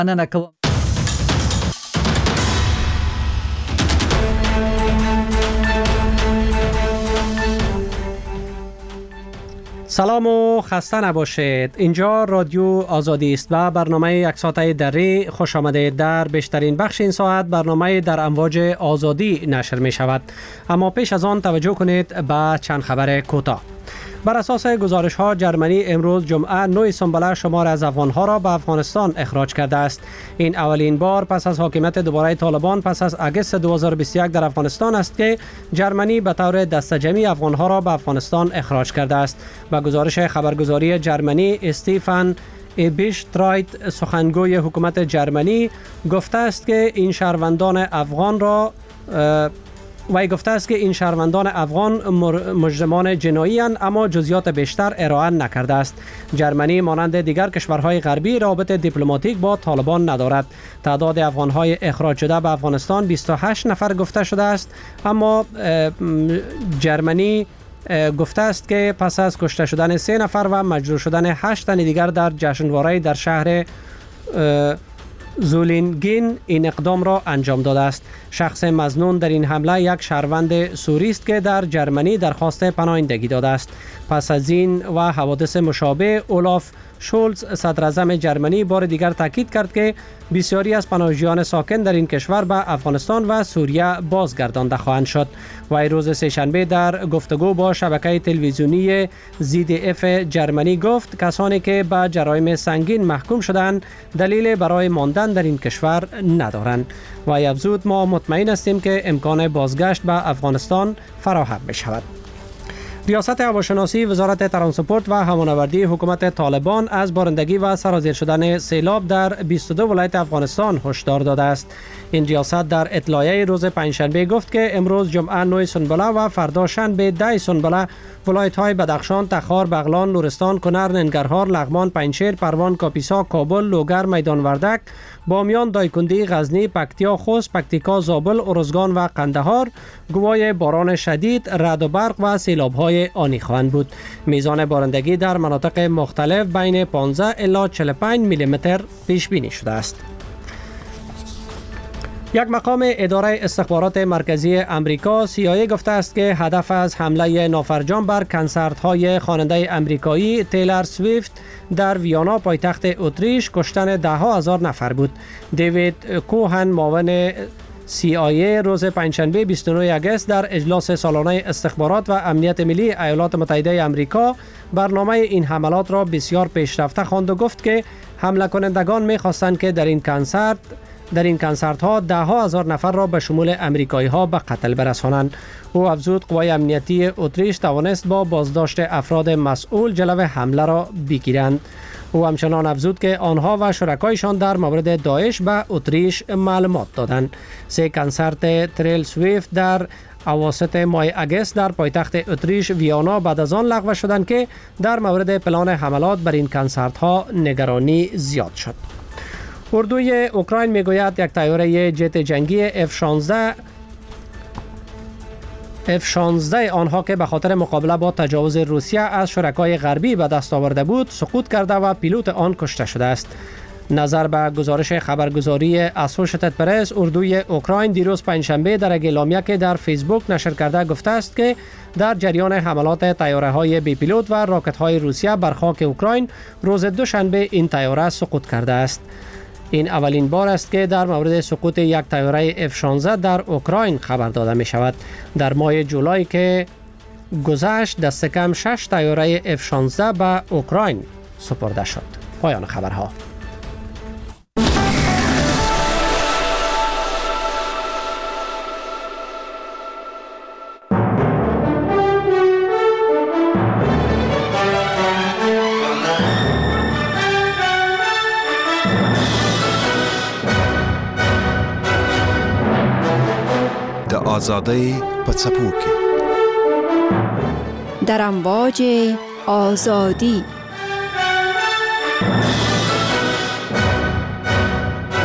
مننه کوم. سلام و خسته نباشید. اینجا رادیو آزادی است و برنامه یک ساعته دری خوش آمدید. در بیشترین بخش این ساعت برنامه در امواج آزادی نشر می شود. اما پیش از آن توجه کنید به چند خبر کوتاه. بر اساس گزارش ها جرمنی امروز جمعه 9 سنبله شمار از افغان ها را به افغانستان اخراج کرده است. این اولین بار پس از حاکمیت دوباره طالبان پس از اگست 2021 در افغانستان است که جرمنی به طور دسته‌جمعی افغان ها را به افغانستان اخراج کرده است. به گزارش خبرگزاری جرمنی استیفن بیشترایت سخنگوی حکومت جرمنی گفته است که این شهروندان افغان مجرمان جنایی اند، اما جزئیات بیشتر ارائه نکرده است. جرمنی مانند دیگر کشورهای غربی رابط دیپلماتیک با طالبان ندارد. تعداد افغانهای اخراج شده به افغانستان 28 نفر گفته شده است، اما جرمنی گفته است که پس از کشته شدن 3 نفر و مجروح شدن 8 تن دیگر در جشنواره در شهر زولینگین این اقدام را انجام داده است. شخص مظنون در این حمله یک شهروند سوری است که در جرمنی درخواست پناهندگی داده است. پس از این و حوادث مشابه اولاف شولز صدر اعظم جرمنی بار دیگر تاکید کرد که بسیاری از پناهجویان ساکن در این کشور به افغانستان و سوریه بازگردانده خواهند شد. و روز سه‌شنبه در گفتگو با شبکه تلویزیونی ZDF جرمنی گفت کسانی که به جرایم سنگین محکوم شدند دلیل برای ماندن در این کشور ندارند. و افزود ما مطمئن هستیم که امکان بازگشت به افغانستان فراهم بشود. ریاست هواشناسی وزارت ترانسپورت و هوانوردی حکومت طالبان از بارندگی و سرازیر شدن سیلاب در 22 ولایت افغانستان هشدار داده است. این ریاست در اطلاعیه روز پنجشنبه گفت که امروز جمعه 9 سنبله و فردا شنبه 10 سنبله ولایت‌های بدخشان، تخار، بغلان، نورستان، کنر، ننگرهار، لغمان، پنجشیر، پروان، کاپیسا، کابل، لوگر، میدان وردک، بامیان، دایکندی، غزنی، پکتیا، خوست، پکتیکا، زابل، ارزگان و قندهار گواه باران شدید، رعد و برق و سیلاب‌های آنی خواهند بود. میزان بارندگی در مناطق مختلف بین 15 الی 45 میلیمتر پیش بینی شده است. یک مقام اداره استخبارات مرکزی امریکا CIA گفته است که هدف از حمله نافرجام بر کنسرت‌های خواننده امریکایی تیلر سویفت در ویانا پایتخت اتریش کشتن ده‌ها هزار نفر بود. دیوید کوهن معاون CIA روز پنجشنبه 29 اگست در اجلاس سالانه استخبارات و امنیت ملی ایالات متحده امریکا برنامه این حملات را بسیار پیشرفته خواند و گفت که حمله کنندگان می‌خواستند که در این کنسرت ها ده ها هزار نفر را به شمول امریکایی ها به قتل برسانند. او افزود قوای امنیتی اتریش توانست با بازداشت افراد مسئول جلو حمله را بگیرند. او همچنان افزود که آنها و شرکایشان در مورد داعش به اتریش معلومات دادند. 3 کنسرت تریل سویفت در اواسط ماه اگست در پایتخت اتریش ویانا بعد از آن لغو شدند که در مورد پلان حملات بر این کنسرت ها نگرانی زیاد شد. اردوی اوکراین میگوید یک طیاره جت جنگی F-16 آنها که به خاطر مقابله با تجاوز روسیه از شرکای غربی به دست آورده بود سقوط کرده و پیلوت آن کشته شده است. نظر به گزارش خبرگزاری اسوشیتد پرس، اردوی اوکراین دیروز پنجشنبه در یک اعلامیه که در فیسبوک نشر کرده گفته است که در جریان حملات طیاره‌های بی پیلوت و راکت‌های روسیه بر خاک اوکراین روز دوشنبه این طیاره سقوط کرده است. این اولین بار است که در مورد سقوط یک طیاره F-16 در اوکراین خبر داده می شود. در ماه جولای که گذشت دست کم 6 طیاره F-16 به اوکراین سپرده شد. پایان خبرها. آزادی په څپو کې در امواج آزادی.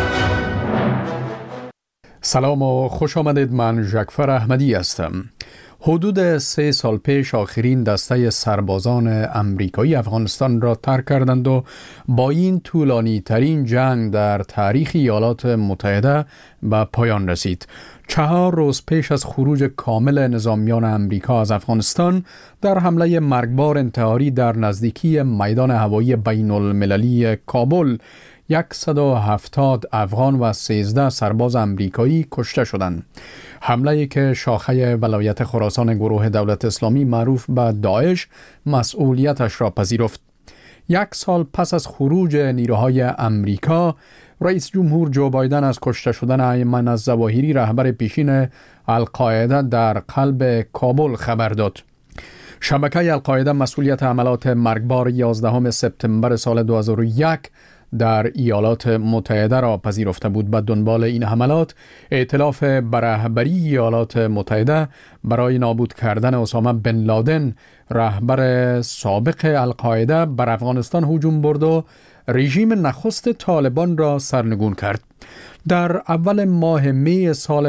سلام و خوش آمدید. من ژکفر احمدی هستم. حدود 3 سال پیش آخرین دسته سربازان امریکایی افغانستان را ترک کردند و با این طولانی ترین جنگ در تاریخ ایالات متحده به پایان رسید. 4 روز پیش از خروج کامل نظامیان امریکا از افغانستان در حمله مرگبار انتحاری در نزدیکی میدان هوایی بین المللی کابل 170 افغان و 13 سرباز امریکایی کشته شدند. حمله‌ای که شاخه ولایت خراسان گروه دولت اسلامی معروف به داعش مسئولیتش را پذیرفت. 1 سال پس از خروج نیروهای امریکا، رئیس جمهور جو بایدن از کشته شدن ایمن الظواهری رهبر پیشین القاعده در قلب کابل خبر داد. شبکه القاعده مسئولیت عملات مرگبار 11 سپتامبر سال 2001 در ایالات متحده را پذیرفته بود. به دنبال این حملات، ائتلاف بر رهبری ایالات متحده برای نابود کردن اسامه بن لادن رهبر سابق القاعده بر افغانستان هجوم برد و رژیم نخست طالبان را سرنگون کرد. در اول ماه می سال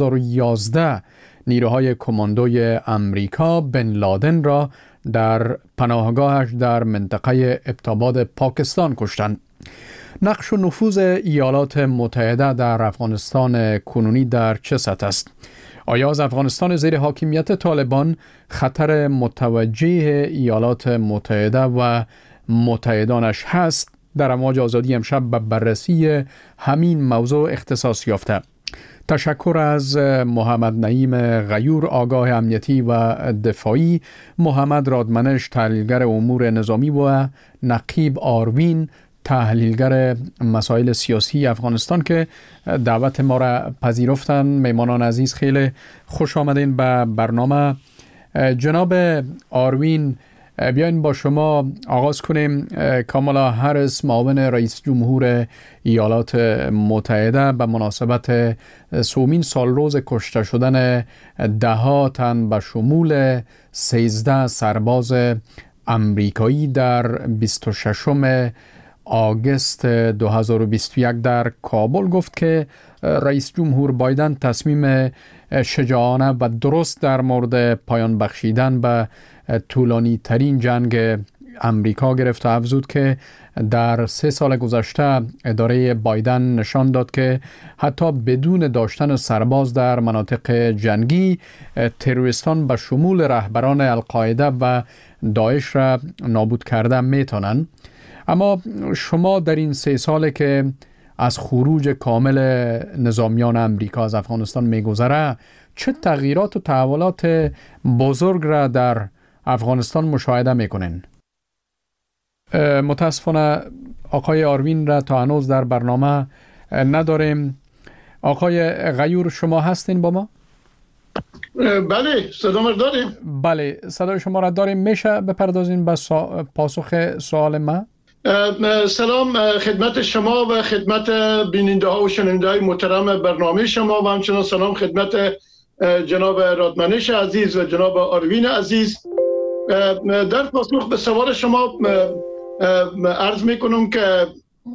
2011 نیروهای کماندوی امریکا بن لادن را در پناهگاهش در منطقه ابتاباد پاکستان کشتند. نقش و نفوذ ایالات متحده در افغانستان کنونی در چه سطح است؟ آیا از افغانستان زیر حاکمیت طالبان خطر متوجه ایالات متحده و متحدانش هست؟ در امواج آزادی امشب به بررسی همین موضوع اختصاص یافته. تشکر از محمد نعیم غیور آگاه امنیتی و دفاعی، محمد رادمنش تحلیلگر امور نظامی و نقیب آروین تحلیلگر مسائل سیاسی افغانستان که دعوت ما را پذیرفتن. میمانان عزیز خیلی خوش آمدین به برنامه. جناب آروین، بیاین با شما آغاز کنیم. کامالا هریس معاون رئیس جمهور ایالات متحده به مناسبت 3مین سالروز کشته شدن 10 تن به شمول 13 سرباز امریکایی در 26 آگوست 2021 در کابل گفت که رئیس جمهور بایدن تصمیم شجاعانه و درست در مورد پایان بخشیدن به طولانی ترین جنگ امریکا گرفت و افزود که در 3 سال گذشته اداره بایدن نشان داد که حتی بدون داشتن سرباز در مناطق جنگی، تروریستان به شمول رهبران القاعده و داعش را نابود کرده میتونن. اما شما در این 3 ساله که از خروج کامل نظامیان امریکا از افغانستان میگذره، چه تغییرات و تحولات بزرگ را در افغانستان مشاهده میکنین؟ متاسفانه آقای آروین را تا هنوز در برنامه نداریم. آقای غیور، شما هستین با ما؟ بله، صدا داریم. بله، صدای شما را داریم. میشه بپردازین به پاسخ سوال ما؟ سلام خدمت شما و خدمت بیننده ها و شنونده های محترم برنامه شما و همچنان سلام خدمت جناب رادمنش عزیز و جناب آروین عزیز. در پاسخ به سوال شما عرض میکنم که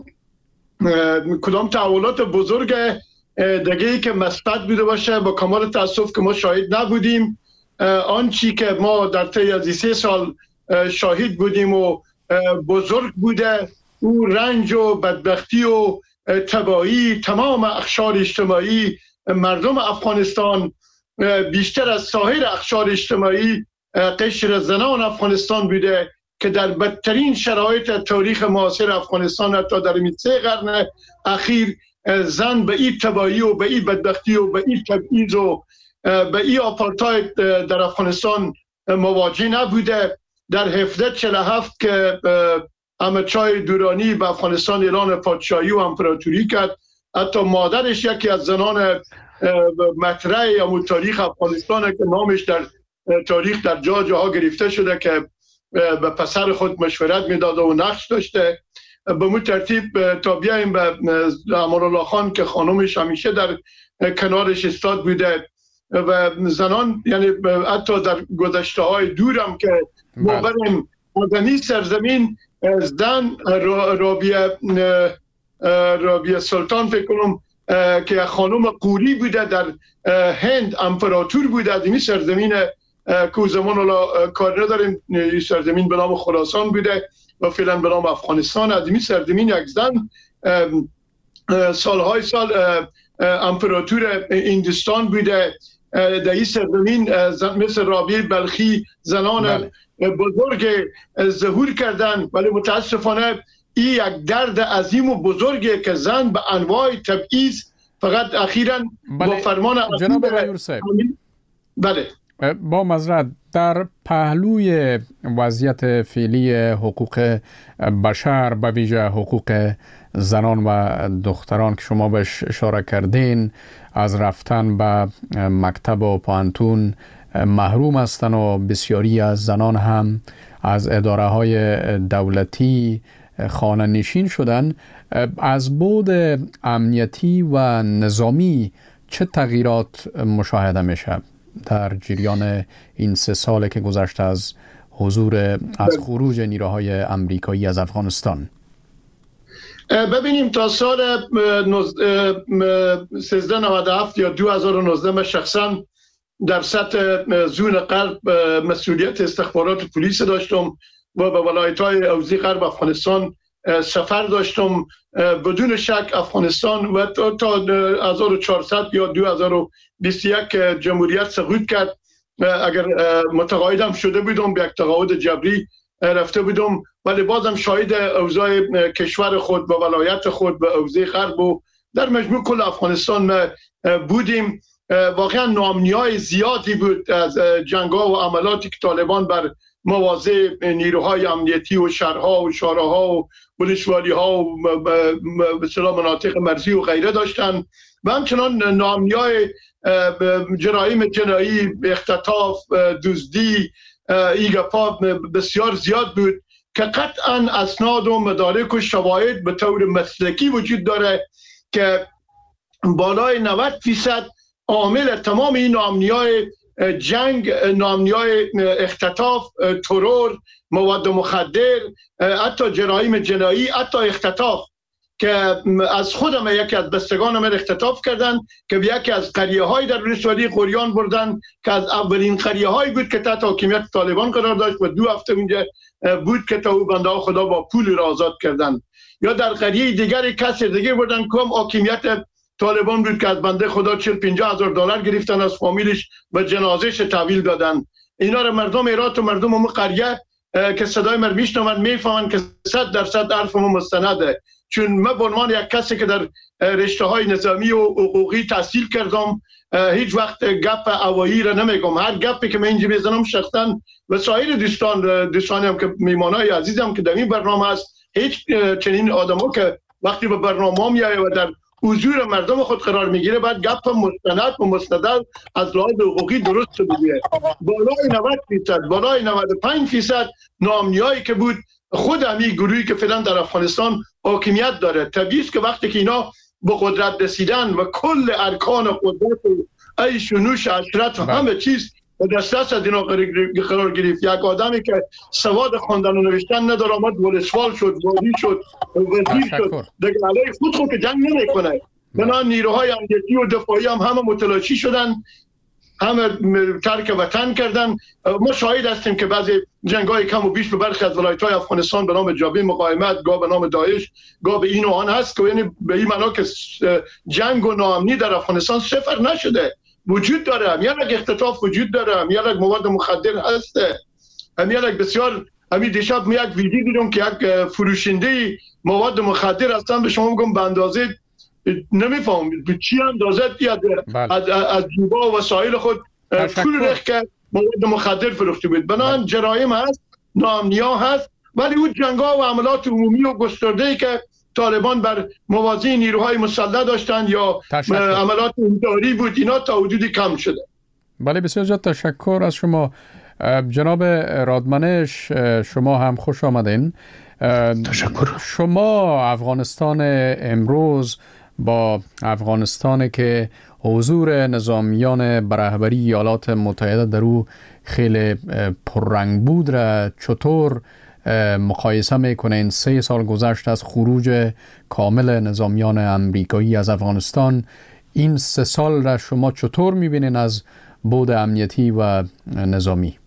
کدام تحولات بزرگ دیگه‌ای که مثبت بوده باشه، با کمال تاسف که ما شاهد نبودیم. آنچی که ما در طی از 3 سال شاهد بودیم و بزرگ بوده، او رنج و بدبختی و تباهی تمام اقشار اجتماعی مردم افغانستان، بیشتر از سایر اقشار اجتماعی قشر زنان افغانستان بوده که در بدترین شرایط تاریخ معاصر افغانستان، حتی در این 3 قرن اخیر، زن به این تباهی و به این بدبختی و به این تبعیض و به این آپارتاید در افغانستان مواجه نبوده. در 1747 که احمدشاه دورانی به افغانستان اعلان پادشاهی و امپراتوری کرد، حتی مادرش یکی از زنان مطرح یا تاریخ افغانستان که نامش در تاریخ در جاها گرفته شده که به پسر خود مشورت میداد و نقش داشته. به مو ترتیب تا بیاییم به امان الله خان که خانمش همیشه در کنارش استاد بوده و زنان، یعنی حتی در گذشته های دورم که ما بریم مدنی سرزمین، زن رابیه سلطان فکر کنم که خانم قوری بوده در هند، امپراتور بوده در این سرزمین که زمان کار نداریم. این سرزمین به نام خراسان بوده و فعلا به نام افغانستان. از این سرزمین یک زن سالهای سال امپراتور هندوستان بوده. در این سرزمین مثل رابعه بلخی زنان بزرگ ظهور کردن، ولی متاسفانه این یک درد عظیم و بزرگی که زن به انواع تبعیض فقط اخیراً با فرمان جناب غیور صاحب، بله با معذرت، در پهلوی وضعیت فعلی حقوق بشر به ویژه حقوق زنان و دختران که شما بهش اشاره کردین، از رفتن به مکتب و پانتون محروم هستند و بسیاری از زنان هم از اداره های دولتی خانه نشین شدن. از بعد امنیتی و نظامی چه تغییرات مشاهده میشه در جریان این 3 ساله که گذشته از خروج نیروهای امریکایی از افغانستان؟ ببینیم تا سال 1397 یا 2019 من شخصا در سطح زون غرب مسئولیت استخبارات پلیس داشتم و به ولایت‌های اوزی غرب افغانستان سفر داشتم. بدون شک افغانستان و تا 1400 یا 2021 جمهوریت سقوط کرد. اگر متقاعدم شده بودم به یک تقاعد جبری رفته بودم، ولی بازم شاهد اوضاع کشور خود و ولایت خود و اوضاع غرب و در مجموع کل افغانستان بودیم. واقعا ناامنی‌های زیادی بود از جنگ‌ها و عملاتی که طالبان بر مواضع نیروهای امنیتی و شهرها و شارع‌ها و ولسوالی‌ها و مثلا مناطق مرزی و غیره داشتن و همچنان ناامنی‌های جرایم جنایی، اختطاف، دزدی، ایگاپا بسیار زیاد بود که قطعا اسناد و مدارک و شواهد به طور مسلکی وجود داره که بالای 90% عامل تمام این ناامنی‌های جنگ، ناامنی‌های اختطاف، ترور، مواد مخدر، حتی جرایم جنایی، حتی اختطاف که از خودم یکی از بستگانم اختطاف کردن که یکی از قریه‌های در ولسوالی قریان بردن که از اولین قریه‌هایی بود که تحت حاکمیت طالبان قرار داشت و 2 هفته اونجا بود که تا او بنده خدا با پول را آزاد کردن. یا در قریه دیگر کسی دیگه بردن که هم حاکمیت طالبان بود که از بنده خدا 40-50 هزار دلار گرفتن از فامیلش و جنازهش تحویل دادن. اینا را مردم هرات و مردم اون قریه که صدای من میشنون میفهمن که 100% حرفم مستنده، چون من به عنوان یک کسی که در رشته‌های نظامی و حقوقی تحصیل کردم هیچ وقت گپ هوایی را نمیگم. هر گپی که من اینجا میزنم شخصا و سایر دوستانی هم که میمانای عزیزم که در این برنامه هست، هیچ چنین آدمو که وقتی به برنامه میایه و در حضور مردم خود قرار میگیره بعد گپ مستند و مستدل از لحاظ حقوقی درست بگیره. بالای 90%، بالای 95% ناامنیایی که بود خود همین گروهی که فعلا در افغانستان حاکمیت داره. طبیعی است که وقتی که اینا به قدرت رسیدن و کل ارکان قدرت و عیش و نوش عشرت و همه چیز و دست از اینا قرار گرفت، یک آدمی که سواد خواندن و نوشتن نداره آمد ولسوال شد، وزیر شد، وزیر شد، دیگه علیه خود که جنگ نمیکنه. بنا نیروهای امنیتی و دفاعی هم همه متلاشی شدن، همه ترک وطن کردن. ما شاهد هستیم که بعضی جنگ‌های کم و بیش به برخی از ولایت‌های افغانستان به نام جبهه مقاومت، گاه به نام داعش، گاه به این و آن هست که یعنی به این معنا که جنگ و ناامنی در افغانستان صفر نشده، وجود داره. هم یک اختطاف وجود داره، هم یک مواد مخدر هست، هم یک بسیار. همین دیشب می یک ویدیو دیدم که یک فروشنده مواد مخدر هستن، به شما میگم به اندازه نمیفهم به چی اندازه از جیبا و وسایل خود پول ریخت که مواد مخدر فروخته بود. بنابراین جرایم هست، ناامنی‌ها هست، ولی اون جنگ‌ها و عملات عمومی و گسترده‌ای که طالبان بر موازی نیروهای مسلح داشتن یا عملات انتحاری بود، اینا تا حدودی کم شده. بله، بسیار زیاد تشکر از شما جناب رادمنش. شما هم خوش آمدین. تشکر. شما افغانستان امروز با افغانستان که حضور نظامیان برهبری ایالات متحده در او خیلی پررنگ بود را چطور مقایسه میکنین؟ 3 سال گذشت از خروج کامل نظامیان امریکایی از افغانستان. این 3 سال را شما چطور میبینین از بود امنیتی و نظامی.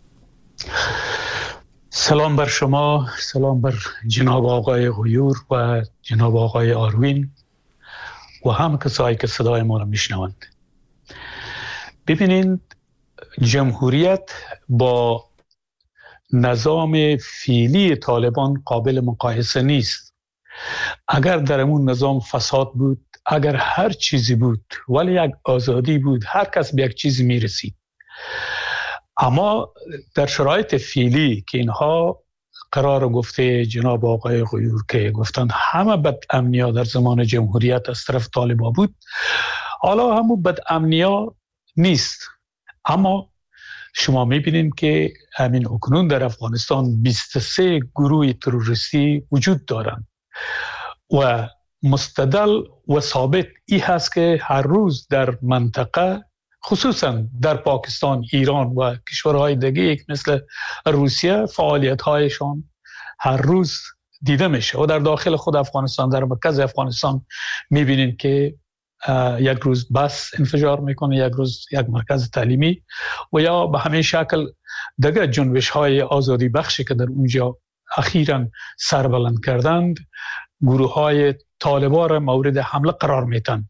سلام بر شما، سلام بر جناب آقای غیور و جناب آقای آروین و هم کسایی که صدای ما را میشنوند. ببینید، جمهوریت با نظام فعلی طالبان قابل مقایسه نیست. اگر در اون نظام فساد بود، اگر هر چیزی بود، ولی یک آزادی بود، هر کس به یک چیزی میرسید. اما در شرایط فعلی که اینها قرار گفته جناب آقای غیور که گفتن همه بد امنیا در زمان جمهوریت از طرف طالبا بود، حالا همون بد امنیا نیست. اما شما میبینید که همین اکنون در افغانستان 23 گروه تروریستی وجود دارند و مستدل و ثابت ای هست که هر روز در منطقه، خصوصا در پاکستان، ایران و کشورهای دیگه مثل روسیه، فعالیت‌هایشان هر روز دیده میشه و در داخل خود افغانستان، در مرکز افغانستان میبینید که یک روز بس انفجار میکنه، یک روز یک مرکز تعلیمی و یا به همین شکل دیگه جنبش‌های آزادی بخشی که در اونجا اخیراً سربلند کردند، گروه‌های طالبان را مورد حمله قرار میدن.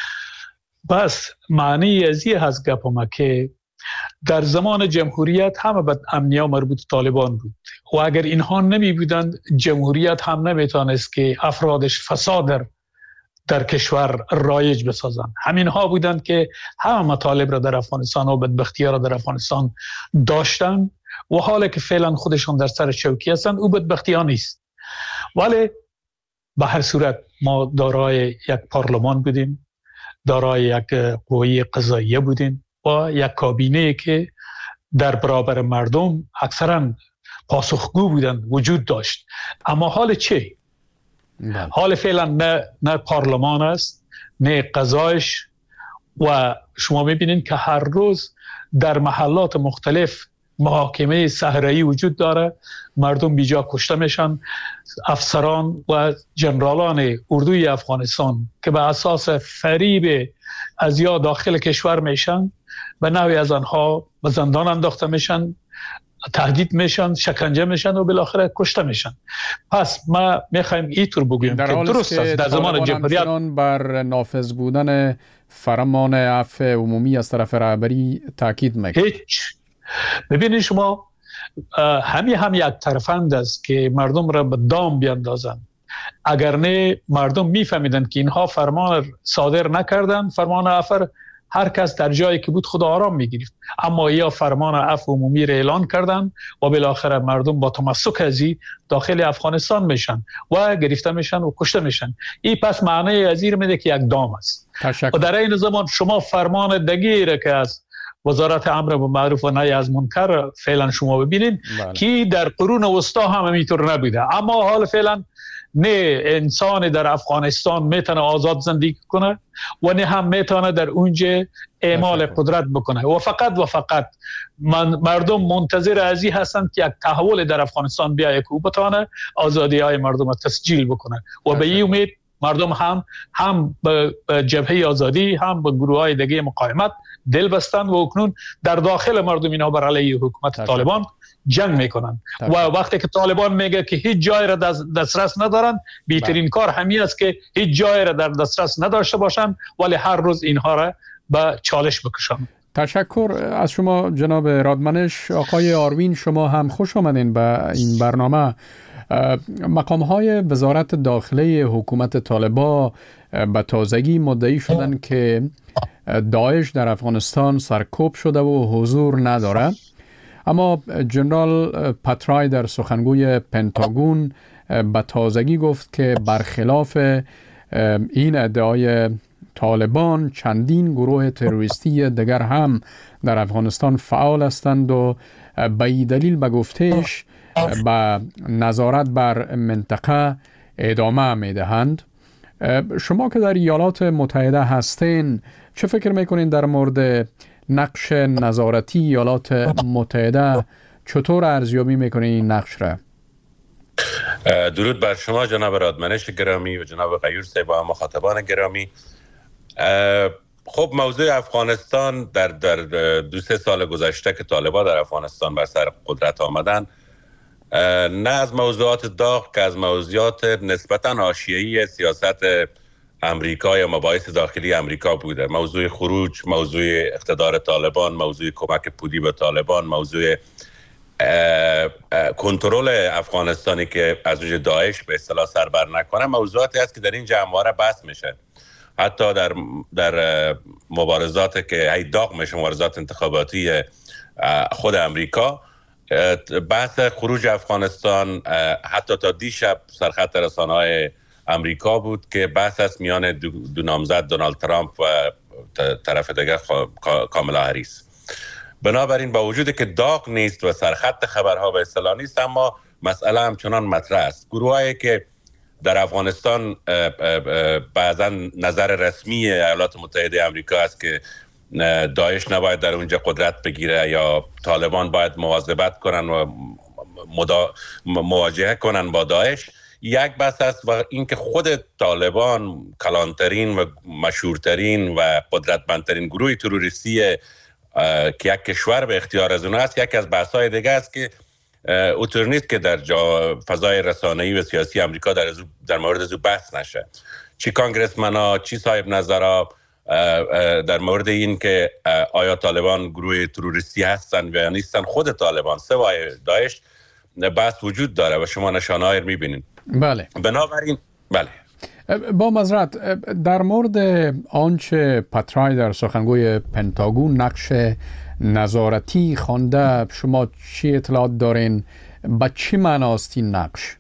بس معنی ازی هست گپ ما که در زمان جمهوریت همه بد امنیا مربوط طالبان بود و اگر اینها نمی بودند، جمهوریت هم نمیتونست که افرادش فساد در کشور رایج بسازند. همین ها بودند که همه مطالب را در افغانستان و بدبختی را در افغانستان داشتند و حالا که فعلا خودشان در سر چوکی هستند، او بدبختی ها نیست. ولی به هر صورت ما دارای یک پارلمان بودیم، دارای یک قوه قضاییه بودیم و یک کابینه که در برابر مردم اکثرا پاسخگو بودند وجود داشت. اما حال چه؟ حال فعلا نه پارلمان است، نه قضایش و شما میبینید که هر روز در محلات مختلف محاکمه صحرایی وجود داره، مردم بیجا کشته میشن. افسران و جنرالان اردوی افغانستان که به اساس فریب از یا داخل کشور میشن، به نوعی از آنها به زندان انداخته میشن، تهدید میشن، شکنجه میشن و بالاخره کشته میشن. پس ما میخوایم اینطور بگوییم که درست است در زمان جمهوریت بر نافذ بودن فرمان عفو عمومی از طرف رهبری تاکید میکنه. ببینید شما، هم یک طرفند است که مردم را به دام بیاندازند. اگر نه مردم میفهمیدند که اینها فرمان صادر نکردند، فرمان عفو هر کس در جایی که بود خود آرام میگیرید. اما یا فرمان عفو عمومی را اعلان کردند و بالاخره مردم با تمسک ازی داخل افغانستان میشن و گرفته میشن و کشته میشن. این پس معنی ازیر میده که یک دام است. و در این زمان شما فرمان دگیر که از وزارت امر بالمعروف و نهی از منکر فعلا شما ببینید که در قرون وسطا هم اینطور نبوده. اما حال فعلا نه انسان در افغانستان میتونه آزاد زندگی کنه و نه هم میتونه در اونجا اعمال قدرت بکنه و فقط مردم منتظر ازی هستند که یک تحول در افغانستان بیاید که او بتونه آزادی های مردم را تسجیل بکنه و به این امید مردم هم به جبهه آزادی، هم به گروه های دیگه مقاومت دل بستند و اکنون در داخل مردم اینا بر علیه حکومت طالبان جنگ میکنن و وقتی که طالبان میگه که هیچ جای را دسترس ندارن، بهترین کار همین است که هیچ جای را در دسترس نداشته باشن ولی هر روز اینها را به چالش بکشن. تشکر از شما جناب رادمنش. آقای آروین، شما هم خوش آمدین به این برنامه. مقام‌های وزارت داخله حکومت طالبان به تازگی مدعی شدند که داعش در افغانستان سرکوب شده و حضور نداره. اما جنرال پاترای در سخنگوی پنتاگون به تازگی گفت که برخلاف این ادعای طالبان، چندین گروه تروریستی دیگر هم در افغانستان فعال هستند و به این دلیل به گفتش به نظارت بر منطقه ادامه میدهند. شما که در ایالات متحده هستین، چه فکر میکنین در مورد نقش نظارتی ایالات متحده؟ چطور ارزیابی میکنین این نقش را؟ درود بر شما جناب رادمنش گرامی و جناب غیور صاحب و مخاطبان گرامی. خب موضوع افغانستان در 2-3 سال گذشته که طالبان در افغانستان بر سر قدرت آمدن، نه از موضوعات داغ که از موضوعات نسبتاً حاشیه‌ای سیاست امریکا یا مباحث داخلی امریکا بوده. موضوع خروج، موضوع اقتدار طالبان، موضوع کمک پولی به طالبان، موضوع کنترل افغانستانی که از وجه داعش به اصطلاح سر بر نکنه، موضوعاتی است که در این جمع‌ها بحث میشه. حتی در مبارزات که هی داغ میشه، مبارزات انتخاباتی خود امریکا، بحث خروج افغانستان حتی تا دیشب سرخط رسانه‌های امریکا بود که بحث است میان دو نامزد دونالد ترامپ و طرف دیگر کاملا هریس. بنابراین با وجودی که داغ نیست و سرخط خبرها به اصطلاح نیست، اما مسئله همچنان مطرح است. گروهایی که در افغانستان بعضا نظر رسمی ایالات متحده آمریکا است که داعش نباید در اونجا قدرت بگیره یا طالبان باید مواظبت کنن و مواجهه کنن با داعش، یک بحث است. و اینکه خود طالبان کلانترین و مشهورترین و قدرتمندترین گروه تروریستی که یک کشور به اختیار از اون است، یک از بحث‌های دیگه است که اوتور نیست که در فضای رسانه‌ای و سیاسی آمریکا در مورد از بحث نشه. چی کانگرسمن‌ها، چی صاحب نظرها در مورد این که آیا طالبان گروه تروریستی هستن و یا نیستن، خود طالبان سوای داعش بحث وجود داره و شما نشانه‌ای رو می‌بینید. بله. بنابراین بله. با معذرت، در مورد آنچه پترای در سخنگوی پنتاگون نقش نظارتی خوانده، شما چی اطلاعات دارین؟ با چی معناست این نقش؟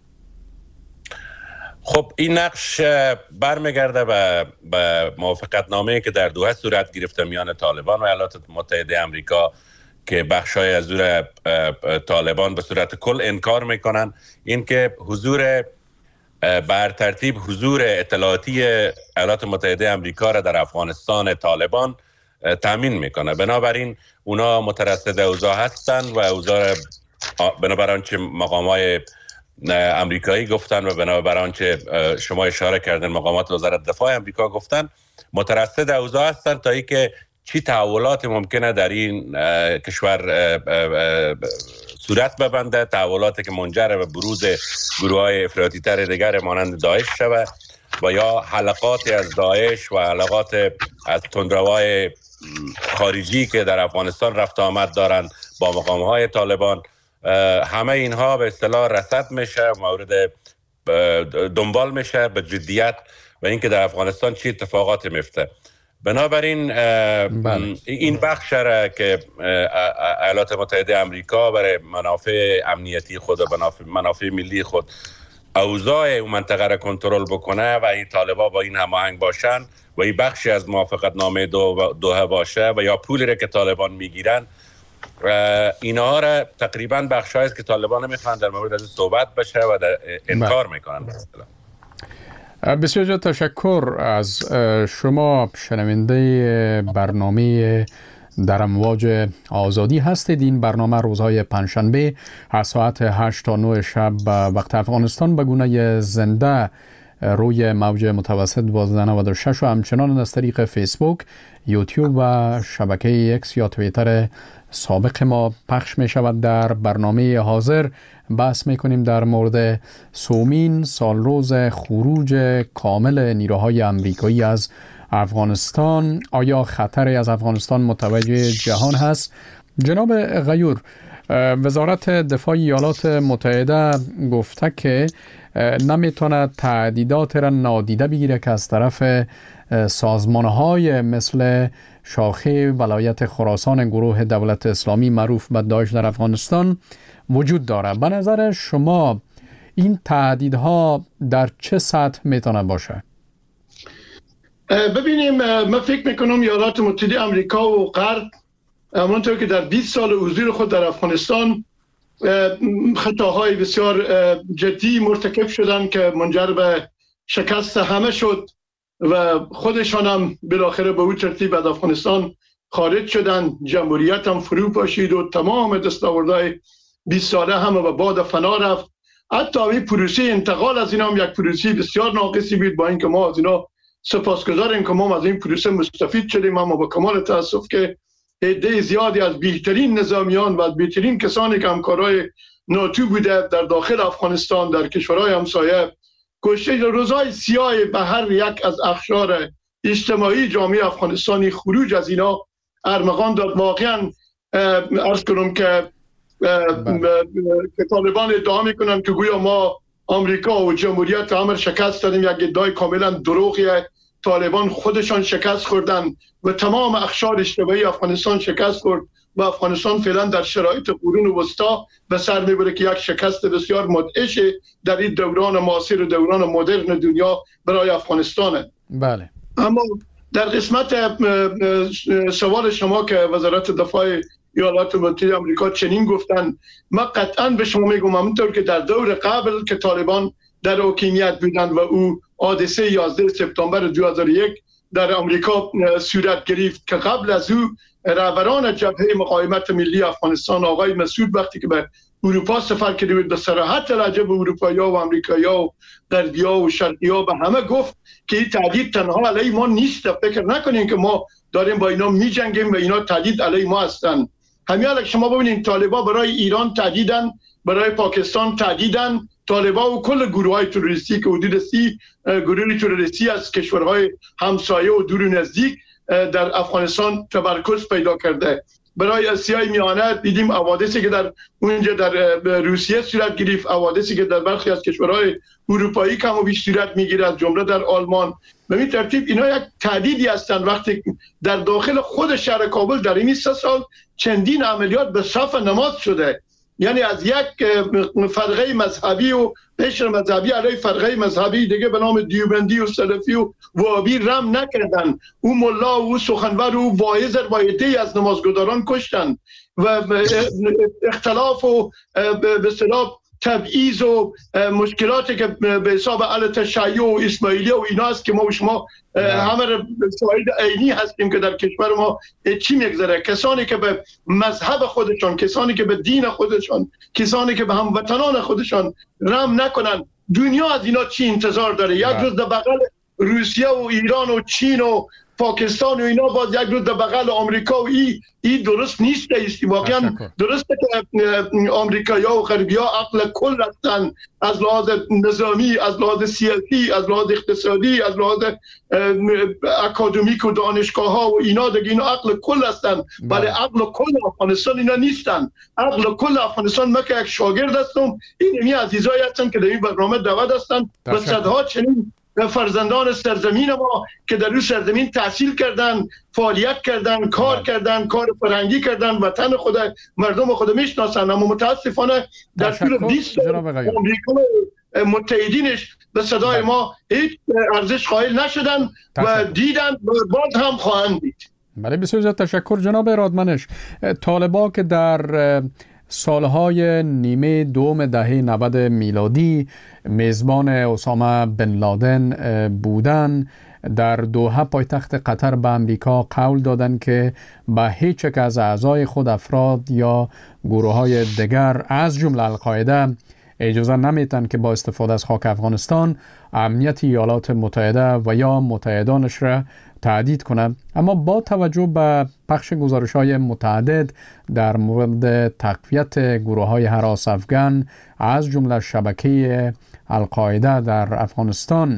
خب این نقش برمیگرده به موافقت نامه‌ای که در دوحه صورت گرفته میان طالبان و ایالات متحده آمریکا که بخشای از طالبان به صورت کل انکار میکنن این که حضور بر ترتیب حضور اطلاعاتی ایالات متحده آمریکا را در افغانستان طالبان تامین میکنه. بنابراین اونا مترصد اوضاع هستند و اوضاع بنابر آنچه مقامات امریکایی گفتن و بنابر آنچه شما اشاره کردن مقامات وزارت دفاع امریکا گفتن، مترصد اوضاع هستند تا اینکه چی تحولات ممکنه در این کشور صورت ببنده، تحولاتی که منجر به بروز گروه‌های افراطی تر دیگر مانند داعش شود و یا حلقاتی از داعش و حلقات از تندروهای خارجی که در افغانستان رفت آمد دارند با مقام‌های طالبان، همه اینها به اصطلاح رصد میشه، مورد دنبال میشه به جدیت و اینکه در افغانستان چه اتفاقاتی میفته. بنابراین این بخش را که ایالات متحده آمریکا برای منافع امنیتی خود و منافع ملی خود اوضاع اون منطقه را کنترل بکنه و این طالبان با این هماهنگ باشن و این بخشی از موافقت نامه دوحه باشه و یا پولی را که طالبان میگیرن، اینها را تقریبا بخشایی است که طالبان نمیخوان در مورد از صحبت بشه و انکار میکنن. بسیار تشکر از شما. شنونده برنامه در امواج آزادی هستید. این برنامه روزهای پنجشنبه از ساعت 8 تا 9 شب وقت افغانستان به گونه زنده روی موج متوسط 1296 و همچنان از طریق فیسبوک، یوتیوب و شبکه ایکس یا توییتر سابق ما پخش می شود. در برنامه حاضر بحث می کنیم در مورد سومین سالروز خروج کامل نیروهای امریکایی از افغانستان. آیا خطری از افغانستان متوجه جهان هست؟ جناب غیور، وزارت دفاع ایالات متحده گفته که نمیتونه تهدیدات را نادیده بگیره که از طرف سازمانهای مثل شاخه ولایت خراسان گروه دولت اسلامی معروف به داعش در افغانستان وجود داره. به نظر شما این تهدیدها در چه سطح میتونه باشه؟ ببینیم، من فکر میکنم ایالات متحده آمریکا و غرب همونطور که در 20 سال حضور خود در افغانستان خطاهای بسیار جدی مرتکب شدن که منجر به شکست همه شد و خودشان هم بالاخره به اون ترتیب از افغانستان خارج شدن، جمهوریت هم فرو پاشید و تمام دستاوردهای 20 ساله هم و بعد فنا رفت. حتی این پروسه انتقال از اینا هم یک پروسه بسیار ناقصی بود، با اینکه ما از اینا سپاسگزاریم که ما از این پروسه مستفید شدیم، اما با کمال تاسف که عده زیادی از بهترین نظامیان و از بهترین کسانی که همکارای ناتو بوده در داخل افغانستان، در کشورهای همسایه، کشته روزهای سیاه به هر یک از اقشار اجتماعی جامعه افغانستانی خروج از اینا ارمغان داد. واقعا عرض کنم که طالبان ادعا میکنن که گویا ما آمریکا و جمهوریت امر شکست دادیم، یک ادعای کاملا دروغیه. طالبان خودشان شکست خوردن و تمام اقشار اجتماعی افغانستان شکست خورد و افغانستان فعلا در شرایط قرون وسطا به سر میبره که یک شکست بسیار مدهش در این دوران معاصر و دوران مدرن دنیا برای افغانستانه. بله. اما در قسمت سوال شما که وزارت دفاع ایالات متحده آمریکا چنین گفتن، من قطعا به شما میگم همونطور که در دور قبل که طالبان در حکومت بودند و او حادثه 11 سپتامبر 2001 در آمریکا صورت گرفت که قبل از او رهبران جبهه مقاومت ملی افغانستان آقای مسعود وقتی که به اروپا سفر کرده بود به صراحت راجع به اروپایی‌ها و آمریکایی‌ها و غربی‌ها و شرقی‌ها به همه گفت که این تهدید تنها علیه ما نیست، فکر نکنین که ما داریم با اینا می‌جنگیم و اینا تهدید علیه ما هستن. همین الان شما ببینید طالبان برای ایران تهدیدن، برای پاکستان تهدیدن، طالبان و کل گروه‌های تروریستی که حدود 30 گروه تروریستی از کشورهای همسایه و دور و نزدیک در افغانستان تمرکز پیدا کرده. برای آسیای میانه دیدیم حوادثی که در اونجا در روسیه صورت گرفت، حوادثی که در برخی از کشورهای اروپایی کم و بیش صورت میگیره، از جمله در آلمان. به این ترتیب اینا یک تهدیدی هستند. وقتی در داخل خود شهر کابل در این 3 سال چندین عملیات به صف نماز شده، یعنی از یک فرقه مذهبی و قشر مذهبی علیه فرقه مذهبی دیگه به نام دیوبندی و سلفی و وهابی رم نکردن، او ملا و سخنور و واعظ وایده از نمازگزاران کشتن و اختلاف و به اصطلاح تبعیض و مشکلاتی که به حساب اهل تشیع و اسماعیلیه و اینا است که ما و شما همه شاهد عینی هستیم که در کشور ما چی میگذره. کسانی که به مذهب خودشان، کسانی که به دین خودشان، کسانی که به هموطنان خودشان رحم نکنن، دنیا از اینا چی انتظار داره؟ یک روز در بغل روسیه و ایران و چین و پاکستان و اینا، باز یک روز در بغل آمریکا و این درست نیست. واقعا درسته که آمریکایی‌ها و غربی‌ها عقل کل هستن، از لحاظ نظامی، از لحاظ سیاسی، از لحاظ اقتصادی، از لحاظ اکادمیک و دانشگاه‌ها و اینا دیگه اینا عقل کل هستن، ولی عقل کل افغانستان اینا نیستن. عقل کل افغانستان ما که یک شاگرد هستم، این عزیزایی هستن که در این برنامه دعوت هستن و صدها چنین فرزندان سرزمین ما که در اون سرزمین تحصیل کردن، فعالیت کردن، کار کردن، کار فرهنگی کردن، وطن خود، مردم خود میشناسن، اما متاسفانه در طول 20 سال آمریکا متحدینش به صدای ما هیچ ارزش قائل نشدن و دیدن و باز هم خواهند دید. بله، بسیار زیاد تشکر جناب رادمنش. طالبان که در سالهای نیمه دوم دهه 90 میلادی میزبان اسامه بن لادن بودن، در دوحه پایتخت قطر به امریکا قول دادند که به هیچ یک از اعضای خود، افراد یا گروه‌های دیگر از جمله القاعده اجازه نمیتن که با استفاده از خاک افغانستان امنیت ایالات متحده و یا متحدانش را تهدید کنند. اما با توجه به پخش گزارش‌های متعدد در مورد تقویت گروه‌های هراس افغان از جمله شبکه القاعده در افغانستان،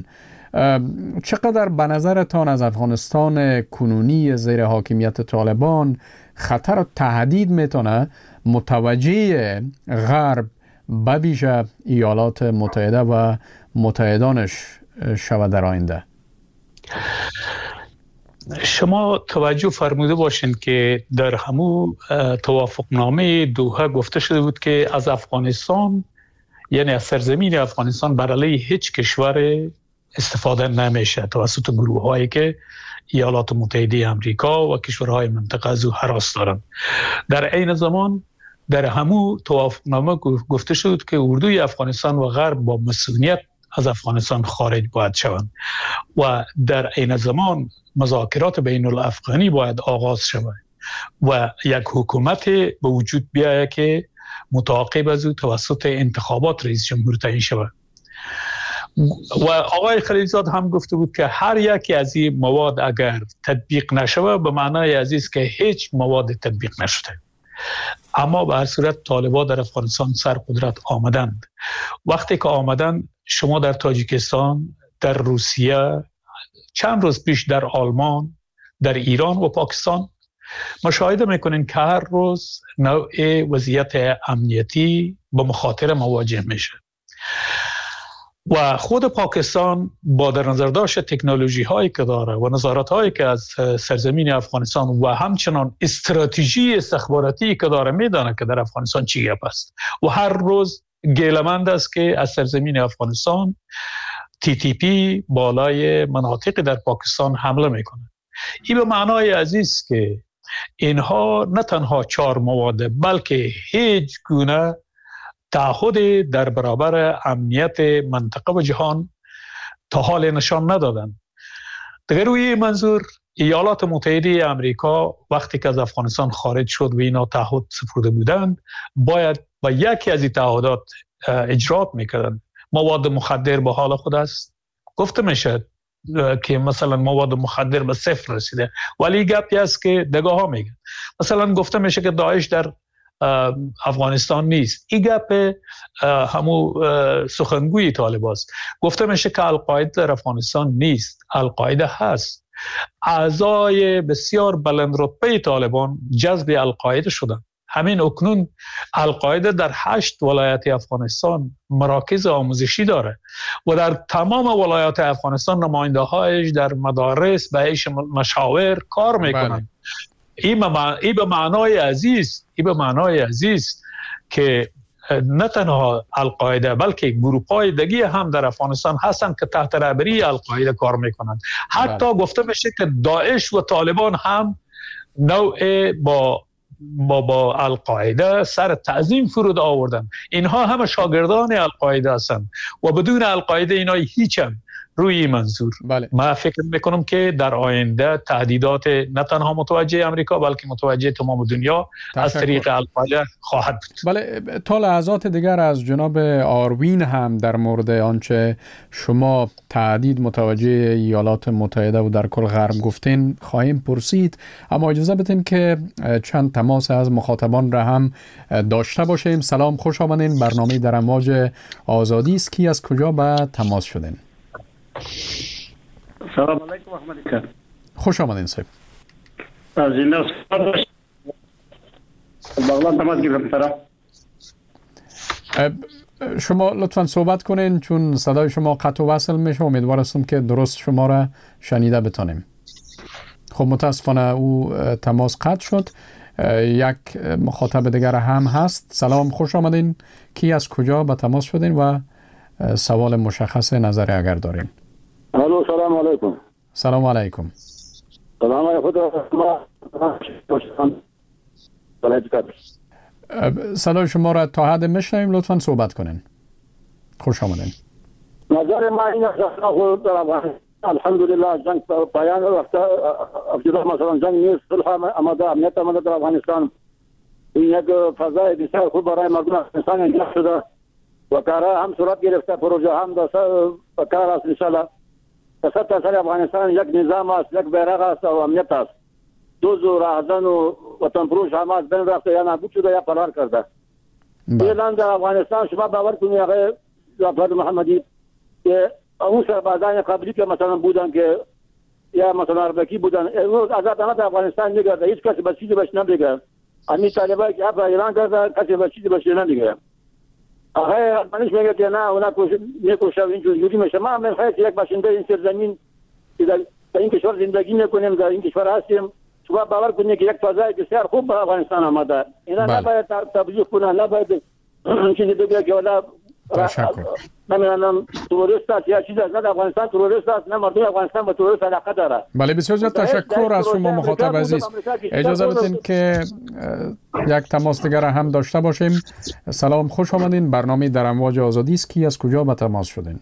چقدر به نظرتان از افغانستان کنونی زیر حاکمیت طالبان خطر و تهدید میتونه متوجه غرب به ویژه ایالات متحده و متحدانش شود در آینده؟ شما توجه فرموده باشین که در همون توافقنامه دوحه گفته شده بود که از افغانستان، یعنی از سرزمین افغانستان، بر علیه هیچ کشور استفاده نمیشه توسط گروه هایی که ایالات متحده آمریکا و کشورهای منطقه از او هراس دارند. در عین زمان در همون توافقنامه گفته شد که اردوی افغانستان و غرب با مسئولیت از افغانستان خارج باید شوند و در عین زمان مذاکرات بین الافغانی باید آغاز شود و یک حکومت به وجود بیاید که متعاقب از او توسط انتخابات رئیس جمهور تعیین شود. و آقای خلیلزاد هم گفته بود که هر یکی از این مواد اگر تطبیق نشود به معنای عزیز که هیچ مواد تطبیق نشده. اما به هر صورت طالبان در افغانستان سر قدرت آمدند. وقتی که آمدند شما در تاجیکستان، در روسیه، چند روز پیش در آلمان، در ایران و پاکستان مشاهده میکنین که هر روز نوع وضعیت امنیتی با مخاطر مواجه میشه و خود پاکستان با در نظر داشت تکنولوژی هایی که داره و نظارت هایی که از سرزمین افغانستان و همچنان استراتژی استخباراتی که داره میدانه که در افغانستان چی گپ است و هر روز گیلمند است که از سرزمین افغانستان TTP بالای مناطق در پاکستان حمله میکنه. این به معنای عزیز که اینها نه تنها 4 مواد بلکه هیچ گونه تعهد در برابر امنیت منطقه و جهان تا حال نشان ندادند. در روی منظور ایالات متحده آمریکا وقتی که از افغانستان خارج شد و اینا تعهد سپرده بودند باید با یکی از این تعهدات اجرات میکردند. مواد مخدر به حال خود است. گفته میشه که مثلا مواد مخدر به 0 رسیده ولی گپی است که دگاه ها میگن. مثلا گفته میشه که داعش در افغانستان نیست. این گپ همو سخنگوی طالبان است. گفته میشه که القاعده در افغانستان نیست. القاعده هست. اعضای بسیار بلند رتبه طالبان جذب القاعده شدند. همین اکنون القاعده در 8 ولایت افغانستان مراکز آموزشی داره و در تمام ولایات افغانستان نماینده هایش در مدارس به حیث مشاور کار میکنند. این به معنای عزیز که نه تنها القاعده بلکه گروه‌های دیگه هم در افغانستان هستند که تحت رهبری القاعده کار میکنند. حتی گفته میشه که داعش و طالبان هم نوع با القاعده سر تعظیم فرود آوردن. اینها همه شاگردان القاعده هستند و بدون القاعده اینا هیچن. روی منظور ما فکر میکنم که در آینده تهدیدات نه تنها متوجه امریکا بلکه متوجه تمام دنیا از طریق القاعده خواهد بود. بله، تا لحظات دیگر از جناب آروین هم در مورد آنچه شما تهدید متوجه ایالات متحده و در کل غرب گفتین خواهیم پرسید، اما اجازه بدین که چند تماس از مخاطبان را هم داشته باشیم. سلام، خوش آمدین. برنامه در امواج آزادی است. کی از کجا به تماس شدین؟ سلام علیکم احمد کار. خوش آمدین صاحب. از اینجا بغلان تماس گرفتم طرف. شما لطفاً صحبت کنین چون صدای شما قطع و وصل میشه. امیدوار هستم که درست شما را شنیده بتانیم. خب متاسفانه او تماس قطع شد. یک مخاطب دیگر هم هست. سلام، خوش آمدین. کی از کجا به تماس شدین و سوال مشخص نظری اگر دارین؟ الو، سلام علیکم. سلام علیکم. سلام علیکم. صدای شما را تا حد میشنویم، لطفاً صحبت کنین. خوش آمدین. نظر ما این است الحمدلله جنگ پایان رفته. ابتدا مثلا جنگ نیست، صلح آمده، امنیت آمده در افغانستان. این یک فضای بسیار خوب برای مردم افغانستان ایجاد شده و کارها هم صورت گرفته. پروژه هم در کار است. انشاءالله تصد سر افغانستان یک نظام است، یک بیرق است و امنیت است. دوز و راهزن و وطن فروش هم از بین رفته، یا نابود شده یا فرار کرده. اعلان در افغانستان شما باور کنید آقای جعفر محمدی که اون سربازان قبلی که مثلا بودن که یا مثلا اربکی بودن آزاد در افغانستان نگرده، هیچ کسی به چیزی بهش نمیگه. همین طالبایی که افغان ایران کرده کسی به چیزی بهش نمیگه. آخه منش میگه که نه اونا میکوشه اینجوری میشه. ما من خیلی یک باشنده این سرزمین که در این کشور زندگی میکنیم، در این کشور هستیم. شما باور کنید که یک فضای بسیار خوب به افغانستان آمده. اینا نباید تبلیغ کنن، نباید چیزی بگه که ولا نمیدونم تروریست است یا چیز است. نه افغانستان تروریست است، نه مردم افغانستان به تروریست علاقه داره. بله، بسیار زیاد تشکر از شما مخاطب عزیز. اجازه بدین که یک تماس دیگر هم داشته باشیم. سلام، خوش آمدین. برنامه در امواج آزادی است. کی از کجا به تماس شدین؟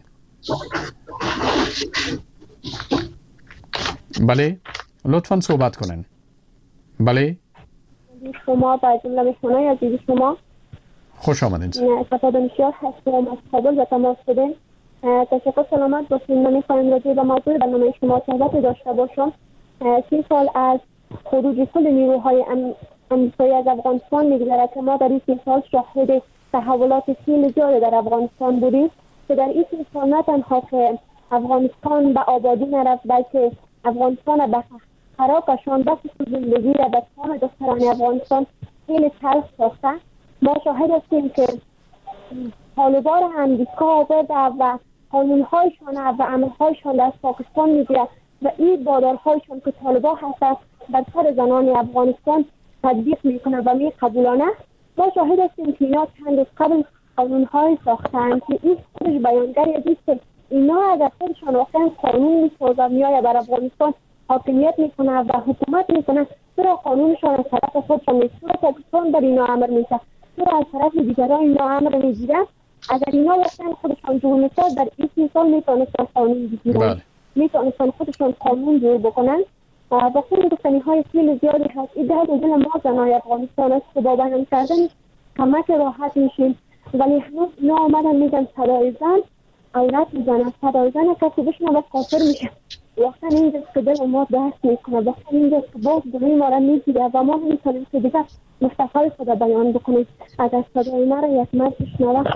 بله، لطفاً صحبت کنین. بله، شما با جمله مهمانای عزیز شما خوش آمدین. استفاده نشیار هستم از کابل به تماس شدین. تشکر، سلامت باشین. من می‌خوایم راجع به موضوع برنامه شما صحبت داشته باشم. 30 سال از خروج کل نیروهای امریکایی از افغانستان می‌گذرد که ما در این 30 سال شاهد تحولات خیلی زیادی در افغانستان بودیم که در این 30 سال نه تنها که افغانستان به آبادی نرفت، بلکه افغانستان به خراب کشاند، بخش زندگی را به تمام دختران افغانستان خیلی تلخ ساخته. ما شاهد هستیم که طالبان امریکا آورده و قانون‌هایشان و عمل‌هایشان از پاکستان می‌گیرد و این بادارهایشان که طالبان هست بر سر زنان افغانستان تطبیق میکنه و میقبولانه. ما شاهد هستیم که اینا چند روز قبل قانون‌های ساختن که این خودش بیانگری است که اینا اگر خودشان واقعا قانون میسازن میایه بر افغانستان حاکمیت میکنه و حکومت میکنه، چرا قانونشان از طرف خودشان نیست؟ چرا پاکستان بر اینا امر میشه؟ چرا از طرف دیگران اینا امر میگیرن؟ اگر اینا واقعا خودشان جمهوری ساز در این 30 سال میتونستن قانون بگیرن، میتونستن خودشان قانون جور بکنن و خود گفتنی های خیلی زیادی هست. این درد دل ما زنای افغانستان است که با بیان کردن کمک راحت میشیم، ولی هنوز اینا آمدن میگن صدای زن عورت میزنن، صدای زن کسی بشنه بس کافر میشه. واقعا اینجاست که دل ما دست میکنه، واقعا اینجاست که باز دلی ما را میگیره و ما نمیتونیم که دیگر مستقل خدا بیان بکنیم. اگر صدای ما را یک مرد بشنوه.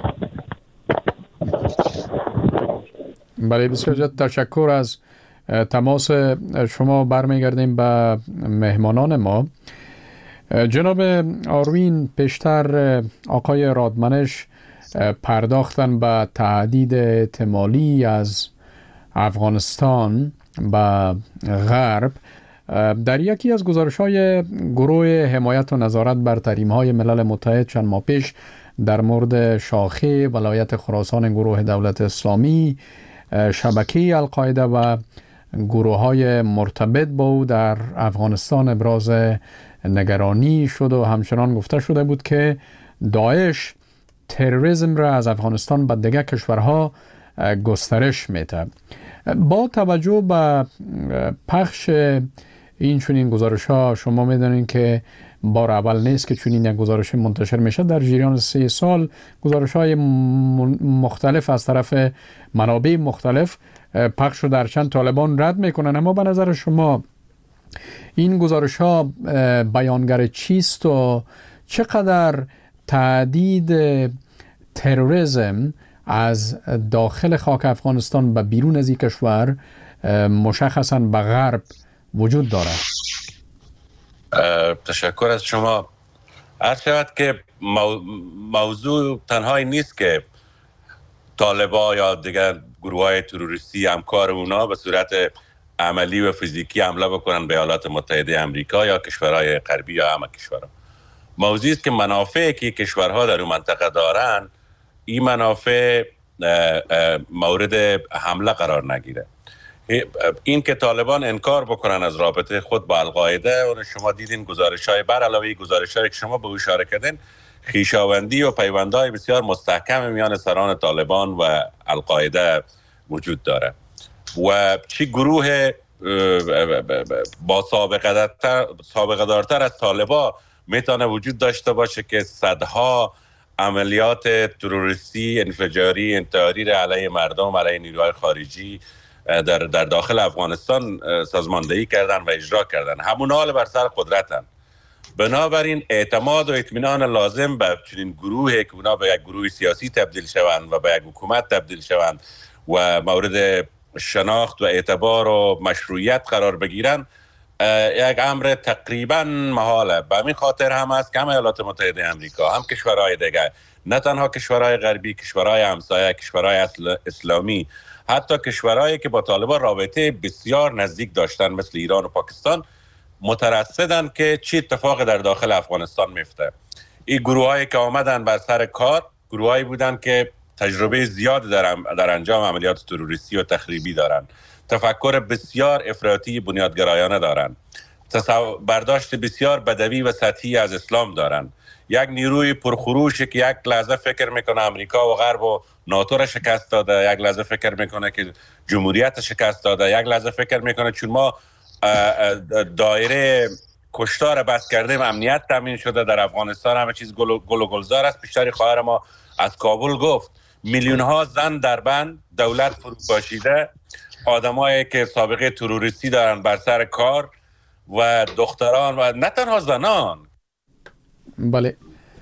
بله، بسیار تشکر از تماس شما. برمیگردیم به مهمانان ما. جناب آروین، پیشتر آقای رادمنش پرداختن به تهدید احتمالی از افغانستان به غرب. در یکی از گزارش‌های گروه حمایت و نظارت بر تحریم‌های ملل متحد چند ماه پیش در مورد شاخه ولایت خراسان گروه دولت اسلامی، شبکه القاعده و گروه‌های مرتبط با او در افغانستان ابراز نگرانی شد و همچنان گفته شده بود که داعش تروریسم را از افغانستان به دیگر کشورها گسترش میده. با توجه به پخش این چنین گزارش‌ها، شما میدونید که بار اول نیست که چنین یک گزارش منتشر میشه. در جریان 3 سال گزارش‌های مختلف از طرف منابع مختلف پخش و در چند طالبان رد میکنن. اما به نظر شما این گزارش‌ها بیانگر چیست و چقدر تهدید تروریسم از داخل خاک افغانستان به بیرون از این کشور، مشخصاً به غرب، وجود دارد؟ تشکر از شما. عرض شود که موضوع تنهایی نیست که طالبا یا دیگر گروه‌های تروریستی همکار اونا به صورت عملی و فیزیکی حمله بکنن به ایالات متحده آمریکا یا کشورهای غربی یا همه کشورها. موضوعی است که منافعی که کشورها در اون منطقه دارن، این منافع مورد حمله قرار نگیره. این که طالبان انکار بکنن از رابطه خود با القاعده، و شما دیدین گزارش‌های بر علاوه گزارش‌هایی که شما به اشاره کردین، خویشاوندی و پیوندهای بسیار مستحکم میان سران طالبان و القاعده وجود داره و چی گروه با سابقه دارتر از طالبان میتونه وجود داشته باشه که صدها عملیات تروریستی، انفجاری، انتحاری علیه مردم، علیه نیروهای خارجی در داخل افغانستان سازماندهی کردن و اجرا کردن. همون حال بر سر قدرتن. بنابراین اعتماد و اطمینان لازم به چنین گروهی که اونا به یک گروه سیاسی تبدیل شوند و به یک حکومت تبدیل شوند و مورد شناخت و اعتبار و مشروعیت قرار بگیرن، یک امر تقریبا محاله. به همین خاطر هم است که هم ایالات متحده آمریکا، هم کشورهای دیگر، نه تنها کشورهای غربی، کشورهای همسایه، کشورهای اسلامی، حتی کشورهایی که با طالبان رابطه بسیار نزدیک داشتن مثل ایران و پاکستان، مترصدن که چی اتفاق در داخل افغانستان میفته. این گروهایی که آمدن بر سر کار، گروهایی بودن که تجربه زیاد در انجام عملیات تروریستی و تخریبی دارن، تفکر بسیار افراطی بنیادگرایانه دارن، برداشت بسیار بدوی و سطحی از اسلام دارن. یک نیروی پرخروش که یک لحظه فکر میکنه امریکا و غرب و ناتو را شکست داده، یک لحظه فکر میکنه که جمهوریت شکست داده، یک لحظه فکر میکنه چون ما دایره کشتار بس کردیم امنیت تامین شده در افغانستان، همه چیز گل و گلزار است. پیشتر خواهر ما از کابل گفت میلیون ها زن در بند، دولت فروپاشیده، آدمایی که سابقه تروریستی دارن بر سر کار و دختران و نه تنها زنان. بله.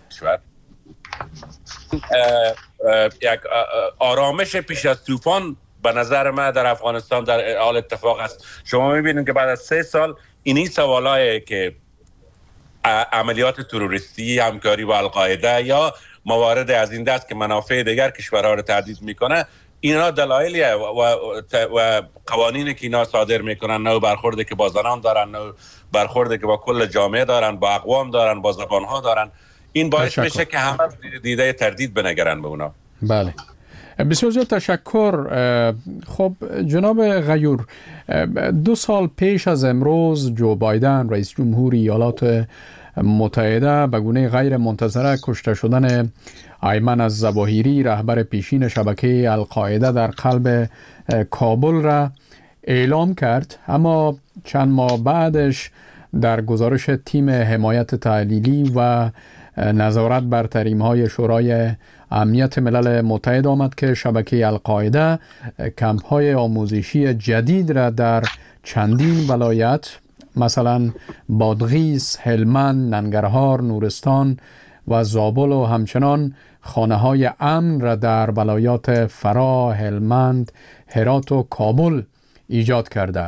یک آرامش پیش از طوفان به نظر من در افغانستان در حال اتفاق است. شما میبینید که بعد از 3 سال اینی سوالایی که عملیات تروریستی، همکاری با القاعده یا موارد از این دست که منافع دیگر کشورها رو تهدید میکنه، اینا دلایلیه و قوانینی که اینا صادر میکنن، نوع برخوردی که با زنان دارن، نوع برخوردی که با کل جامعه دارن، با اقوام دارن، با زبانها دارن، این باعث میشه که همه دیده تردید بنگرن به اونا. بله، بسیار زیاد تشکر. خب جناب غیور، 2 سال پیش از امروز جو بایدن رئیس جمهور ایالات متحده به گونه غیر منتظره کشته شدن ایمن الظواهری، رهبر پیشین شبکه القاعده در قلب کابل را اعلام کرد، اما چند ماه بعدش در گزارش تیم حمایت تحلیلی و نظارت بر تحریم‌های شورای امنیت ملل متحد آمد که شبکه القاعده کمپ‌های آموزشی جدید را در چندین ولایت مثلا بادغیس، هلمند، ننگرهار، نورستان و زابل و همچنان خانه‌های امن را در ولایات فرا، هلمند، هرات و کابل ایجاد کرده.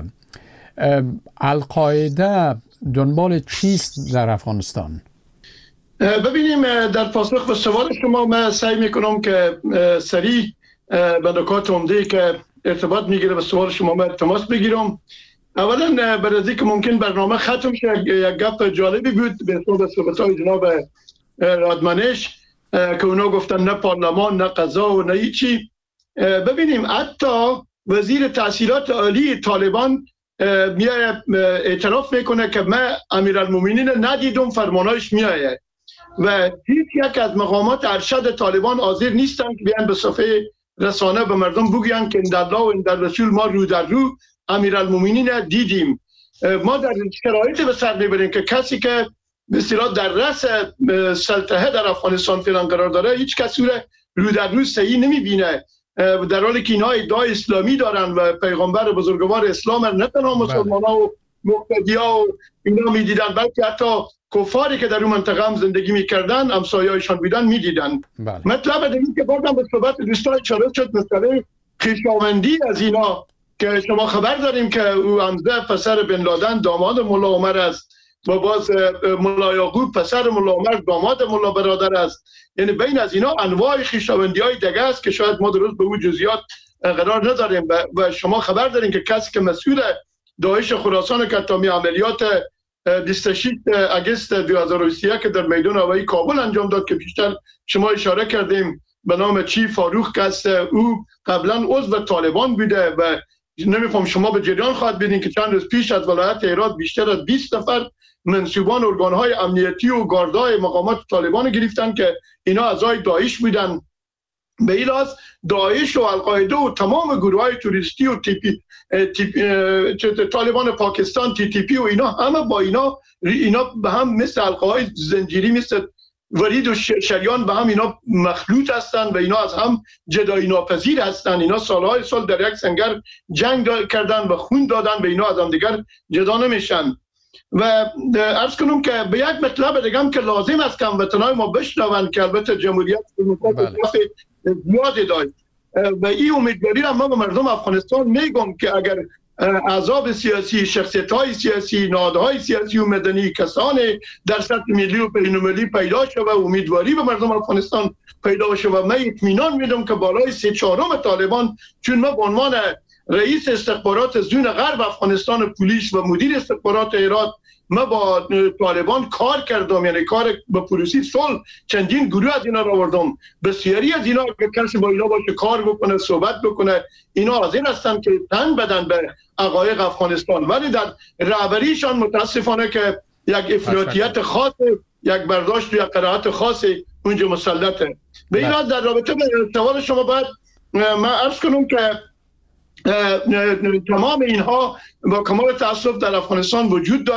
القاعده دنبال چیست در افغانستان؟ ببینیم، در پاسخ به سوال شما من سعی میکنم که سریع به نکات عمده که ارتباط میگیره به سوال شما من تماس بگیرم. اولا برای که ممکن برنامه ختم شه، یک گپ جالبی بود به صحبت‌های جناب رادمنش که اونا گفتن نه پارلمان نه قضا و نه هیچی. ببینیم حتی وزیر تحصیلات عالی طالبان میاد اعتراف میکنه که من امیرالمومنین ندیدم، فرمانایش میاد و هیچ یک از مقامات ارشد طالبان حاضر نیستن که بیان به صفحه رسانه به مردم بگوین که در الله و در رسول ما رو در رو امیرالمومنین دیدیم. ما در شرایطی به سر میبریم که کسی که به اصطلاح در رأس سلطنت در افغانستان فعلا قرار داره هیچ کسی رو در رو صحیح نمیبینه، در حالی که اینها ادعای اسلامی دارن و پیغمبر بزرگوار اسلام نه تنها مسلمان‌ها و مقتدی‌ها و اینا میدیدن، بلکه حتی کفاری که در اون منطقه هم زندگی میکردن همسایه‌هایشان بودن میدیدن. مطلب دیگه که بازم به صحبت دوستان اشاره شد، مسئله خویشاوندی از اینا که شما خبر داریم که او حمزه پسر بن لادن داماد ملا عمر است و باز ملا یعقوب پسر ملا عمر داماد ملا برادر است. یعنی بین از اینا انواع خویشاوندی‌های دیگه است که شاید ما درست به اون جزئیات قرار نداریم و شما خبر دارین که کسی که مسئول داعش خراسان کتامی عملیات 26 اگست 2021 که در میدان هوایی کابل انجام داد که بیشتر شما اشاره کردیم به نام چی فاروق کست، او قبلا عضو طالبان بوده و نمیفهم شما به جریان خواهد بدین که چند روز پیش از ولایت هرات بیشتر از 20 نفر منصوبان ارگان‌های امنیتی و گاردای مقامات طالبان گرفتن که اینا اعضای داعش بودن. به این لحاظ داعش و القاعده و تمام گروه‌های توریستی و طالبان پاکستان TTP و اینا همه با اینا به هم مثل حلقه‌های زنجیری، مثل ورید و شریان به هم اینا مخلوط هستن و اینا از هم جدایی ناپذیر هستن. اینا سالهای سال در یک سنگر جنگ کردن و خون دادن، به اینا از هم دیگر جدا نمیشن. و عرض کنم که به یک مطلب دیگه هم که لازم است که هموطنان ما بشنون که البته جمهوریت زیاده داشت و این امیدواری را من به مردم افغانستان میگم که اگر احزاب سیاسی، شخصیت‌های سیاسی، نهادهای سیاسی و مدنی، کسان در سطح ملی و بین‌المللی پیدا شد و امیدواری به مردم افغانستان پیدا شد و من اطمینان میدم که بالای 3/4 طالبان، چون من به عنوان رئیس استخبارات زون غرب افغانستان پلیس و مدیر استخبارات هرات ما با طالبان کار کردم، یعنی کار با پروسی صلح چندین گروه از اینا را آوردم. بسیاری از اینا که کسی با اینا باشه کار بکنه، صحبت بکنه، اینا حاضر هستن که تن بدن به حقایق افغانستان، ولی در رهبریشان متاسفانه که یک افراطیت خاص، یک برداشت و یک قرائت خاص اونجا مسلطه. به این حال در رابطه با سوال شما باید من عرض کنم که تمام اینها با کمال تأسف در افغانستان وجود داره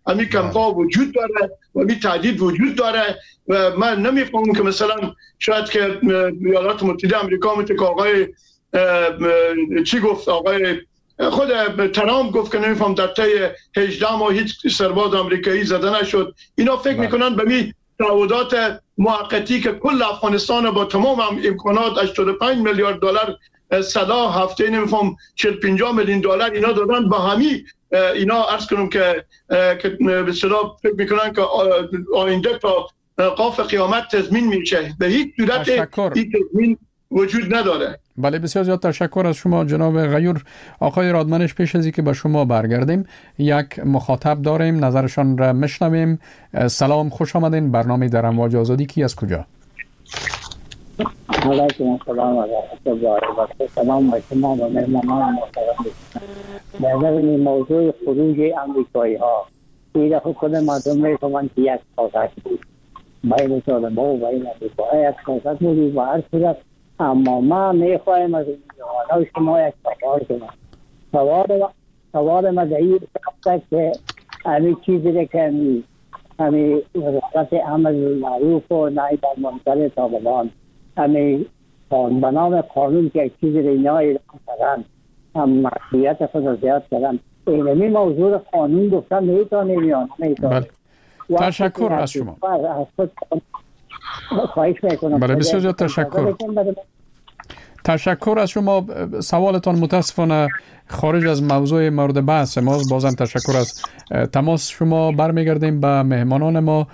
امی کمپا وجود داره و امی تهدید وجود داره و من نمیفهمم که مثلا شاید که ایالات متحده آمریکا مثل که آقای چی گفت، آقای خود ترامپ گفت که نمیفهم در طی 18 ماه هیچ سرباز آمریکایی زده نشد. اینا فکر میکنن به می تعهدات موقتی که کل افغانستان با تمام امکانات 85 میلیارد دلار سلاح، هفته نمیفهم 40-50 میلیون دلار اینا دادن به همی اینا عرض کنم که به اصطلاح فکر میکنن که آینده تا قاف قیامت تضمین میشه. به هیچ صورت این تضمین وجود نداره. بله بسیار زیاد تشکر از شما جناب غیور. آقای رادمنش، پیش از اینکه به شما برگردیم یک مخاطب داریم، نظرشان را میشنویم. سلام، خوش آمدین. برنامه در امواج آزادی. کی از کجا؟ علیکم السلام و رحمت الله و برکاته. سلام به شما و مهمانان محترم. در این موضوع خروج آمریکایی ها این دفعه خود مردم میفهمند که یک سیاست بود بین طالبان و بین آمریکا، یک سیاست بود و هر صورت. اما ما میخواهیم از این شما یک سوال کنم. سوال ما در این است که همین چیزی که همین رخصت عمل معروف و نهی بر منکر طالبان، همین به نام قانون که چیزی رو اینایی کردن، هم مسئولیت خود زیاد کردن، اینمی موضوع قانون گفتن نیتانیم یا نیتانیم. تشکر از شما. خواهش میکنم. بله بسیار زیاد تشکر. تشکر از شما. سوالتان متاسفانه خارج از موضوع مورد بحث ماست. بازم تشکر از تماس شما. برمیگردیم به مهمانان ما.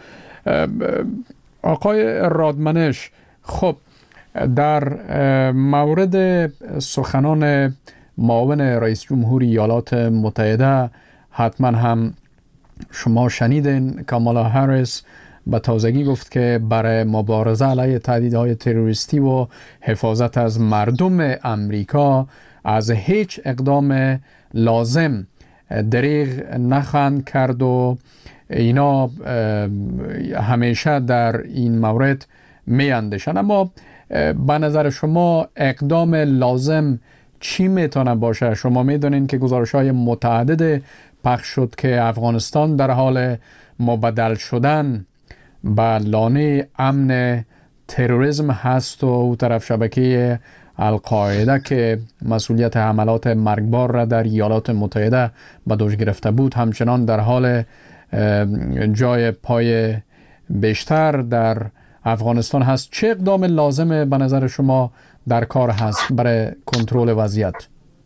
آقای رادمنش، خب در مورد سخنان معاون رئیس جمهور ایالات متحده حتما هم شما شنیدین. کامالا هریس به تازگی گفت که برای مبارزه علیه تهدیدهای تروریستی و حفاظت از مردم امریکا از هیچ اقدام لازم دریغ نخواهند کرد و اینا همیشه در این مورد می اندیشند. اما به نظر شما اقدام لازم چی میتونه باشه؟ شما میدونین که گزارش‌های متعدد پخش شد که افغانستان در حال مبدل شدن به لانه امن تروریسم هست و او طرف شبکه القاعده که مسئولیت حملات مرگبار را در ایالات متحده به دوش گرفته بود همچنان در حال جای پای بیشتر در افغانستان هست. چه اقدام لازمه به نظر شما در کار هست برای کنترل وضعیت؟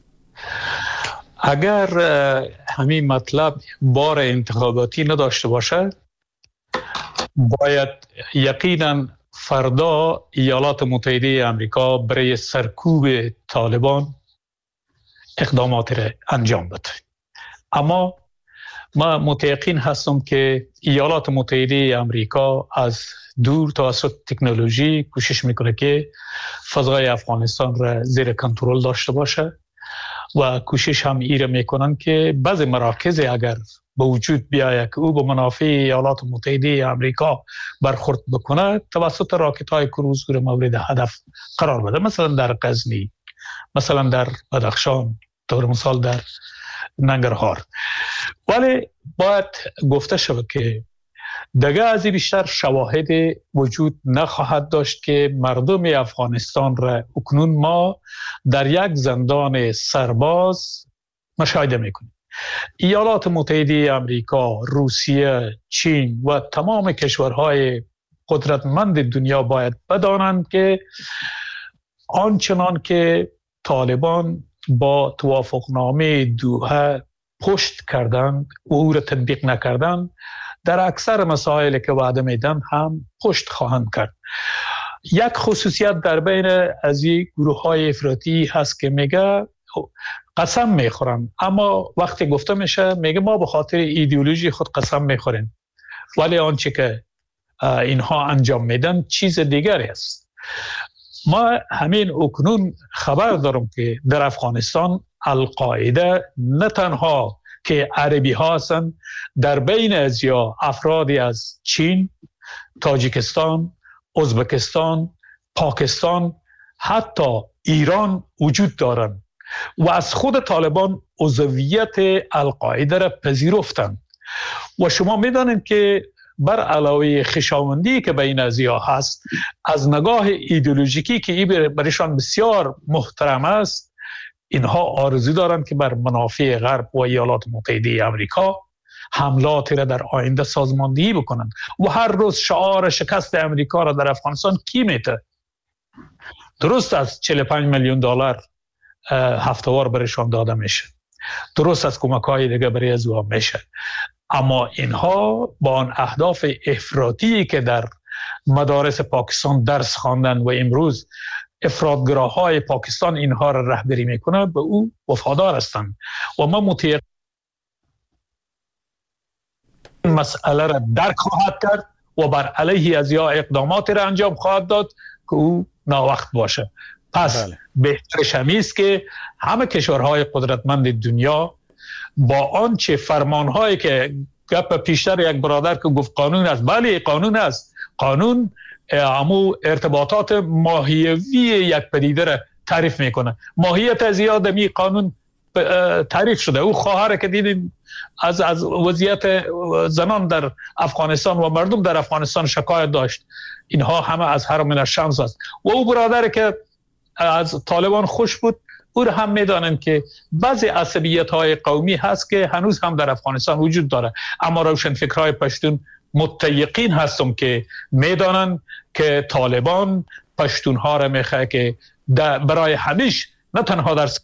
اگر همین مطلب بار انتخاباتی نداشته باشد، باید یقینا فردا ایالات متحده آمریکا برای سرکوب طالبان اقدامات را انجام بده. اما ما متیقن هستم که ایالات متحده آمریکا از دور توسط تکنولوژی کوشش میکنه که فضای افغانستان را زیر کنترل داشته باشه و کوشش هم ایره میکنن که بعض مراکز اگر به وجود بیاید که او به منافع ایالات متحده آمریکا برخورد بکنه، توسط راکت‌های کروز او را مورد هدف قرار بده. مثلا در غزنی، مثلا در بدخشان، طور مثال در ننگرهار. ولی باید گفته شود که دیگه از این بیشتر شواهد وجود نخواهد داشت که مردم افغانستان را اکنون ما در یک زندان سرباز مشاهده میکنیم. ایالات متحده آمریکا، روسیه، چین و تمام کشورهای قدرتمند دنیا باید بدانند که آنچنان که طالبان با توافقنامه دوحه پشت کردند و او را تطبیق نکردند، در اکثر مسائل که وعده میدن هم پشت خواهند کرد. یک خصوصیت در بین از این گروه های افراطی هست که میگه قسم میخورن، اما وقتی گفته میشه میگه ما به خاطر ایدئولوژی خود قسم میخوریم، ولی آنچه که اینها انجام میدن چیز دیگری است. ما همین اکنون خبر دارم که در افغانستان القاعده نه تنها که عربی ها هستند، در بین ازیا افرادی از چین، تاجیکستان، ازبکستان، پاکستان، حتی ایران وجود دارند و از خود طالبان عضویت القاعده را پذیرفتند و شما میدانید که بر علاوه خویشاوندی که بین ازیا هست، از نگاه ایدئولوژیکی که این برایشان بسیار محترم است، اینها آرزو دارند که بر منافع غرب و ایالات متحده آمریکا حملاتی را در آینده سازماندهی بکنند. و هر روز شعار شکست امریکا را در افغانستان کی میته؟ درست است 45 میلیون دلار هفته‌وار برایشان داده میشه، درست است کمک‌های دیگه برای ازوا میشه، اما اینها با آن اهداف افراطی که در مدارس پاکستان درس خواندن و امروز افراطگراهای پاکستان اینها را رهبری میکنه، به او وفادار هستند و ما متیقن مسئله را درک خواهد کرد و بر علیه ازیا اقداماتی را انجام خواهد داد که او ناوقت باشه. پس بهترش همی است که همه کشورهای قدرتمند دنیا با آنچه فرمانهایی که گپ پیشتر یک برادر که گفت قانون است، بله قانون است، قانون امو ارتباطات ماهیوی یک پدیده را تعریف میکنه. ماهیت زیاد می قانون تعریف شده. او خواهر که دیدیم از وضعیت زنان در افغانستان و مردم در افغانستان شکایت داشت، اینها همه از حرم من الشمس است. و او برادر که از طالبان خوش بود، او را هم میدانند که بعضی عصبیت‌های قومی هست که هنوز هم در افغانستان وجود داره، اما روشنفکرهای پشتون متیقین هستم که میدانند که طالبان پشتونها را میخواه که برای همیشه نه تنها در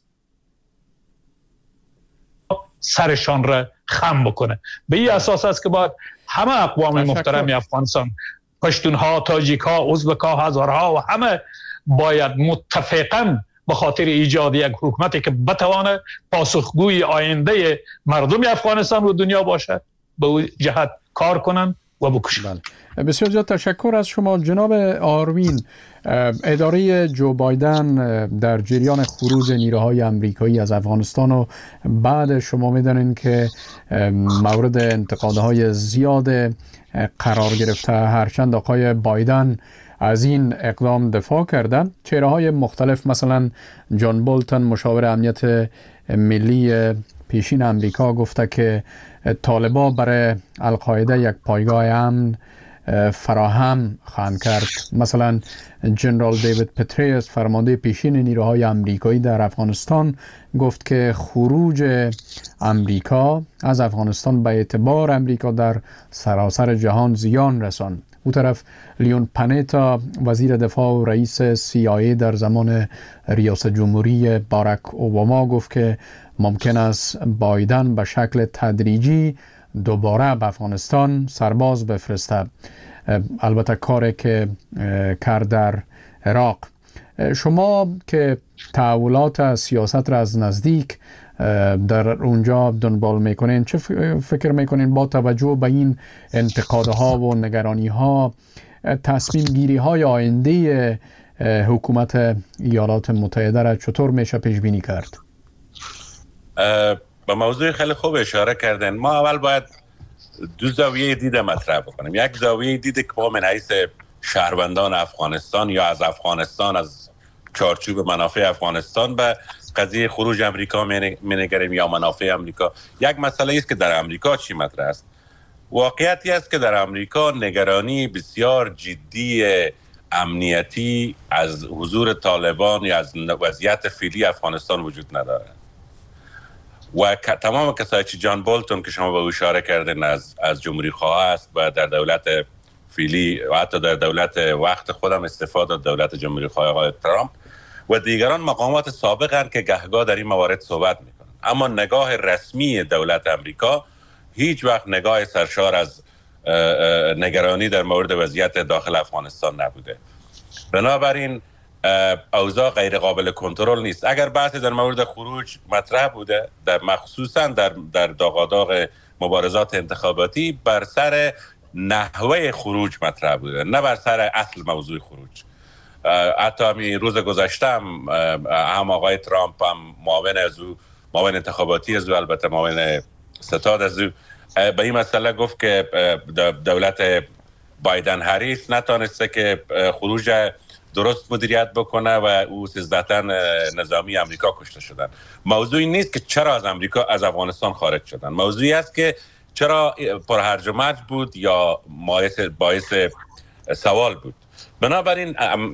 سرشان را خم بکنه. به این اساس است که باید همه اقوام محترم افغانستان، پشتونها، تاجیکها، ازبکها، هزارها و همه باید متفقاً به خاطر ایجاد یک حکومتی که بتوانه پاسخگوی آینده مردم افغانستان و دنیا باشه، به اون جهت کار کنن و بکشن. بسیار زیاد تشکر از شما جناب آروین. اداره جو بایدن در جریان خروج نیروهای آمریکایی از افغانستان و بعد شما میدانین که مورد انتقادهای زیاد قرار گرفته، هرچند آقای بایدن از این اقدام دفاع کردن. چهره‌های مختلف مثلا جان بولتن مشاور امنیت ملی پیشین امریکا گفته که طالبان برای القاعده یک پایگاه امن فراهم خواهند کرد. مثلا جنرال دیوید پتریس فرمانده پیشین نیروهای آمریکایی در افغانستان گفت که خروج آمریکا از افغانستان به اعتبار آمریکا در سراسر جهان زیان رساند. او طرف لیون پانیتا وزیر دفاع و رئیس CIA در زمان ریاست جمهوری باراک اوباما گفت که ممکن است بایدن به شکل تدریجی دوباره به افغانستان سرباز بفرسته، البته کاری که کرد در عراق. شما که تحولات سیاست را از نزدیک در اونجا دنبال میکنین، چه فکر میکنین با توجه به این انتقادها و نگرانیها تصمیم گیری های آینده حکومت ایالات متحده را چطور میشه پیش بینی کرد؟ به موضوع خیلی خوب اشاره کردن. ما اول باید دو زاویه دید مطرح بکنیم. یک زاویه دید که ما من حیث شهروندان افغانستان یا از افغانستان، از چارچوب منافع افغانستان به قضیه خروج امریکا می‌نگریم یا منافع امریکا. یک مسئله است که در امریکا چی مطرح است. واقعیتی است که در امریکا نگرانی بسیار جدی امنیتی از حضور طالبان یا از وضعیت فعلی افغانستان وجود نداره و تمام کسایی که جان بولتون که شما به اشاره کردین از جمهوری خواه است و در دولت فعلی و حتی در دولت وقت خودم استفاده دولت جمهوری خواه آقای ترامپ و دیگران مقامات سابقن که گهگاه در این موارد صحبت میکنن، اما نگاه رسمی دولت امریکا هیچ وقت نگاه سرشار از نگرانی در مورد وضعیت داخل افغانستان نبوده. بنابراین اوضاع غیر قابل کنترل نیست. اگر بحث در مورد خروج مطرح بوده، در مخصوصا در داغاداغ مبارزات انتخاباتی، بر سر نحوه خروج مطرح بوده، نه بر سر اصل موضوع خروج. حتی همین روز گذشته هم آقای ترامپ هم معاون انتخاباتی از او، البته معاون ستاد از او، به این مسئله گفت که دولت بایدن هریس نتانسته که خروج درست مدیریت بکنه و او 13 تن نظامی امریکا کشته شدن. موضوعی نیست که چرا از امریکا از افغانستان خارج شدن، موضوعی است که چرا پرهرج و مرج بود یا باعث سوال بود؟ بنابراین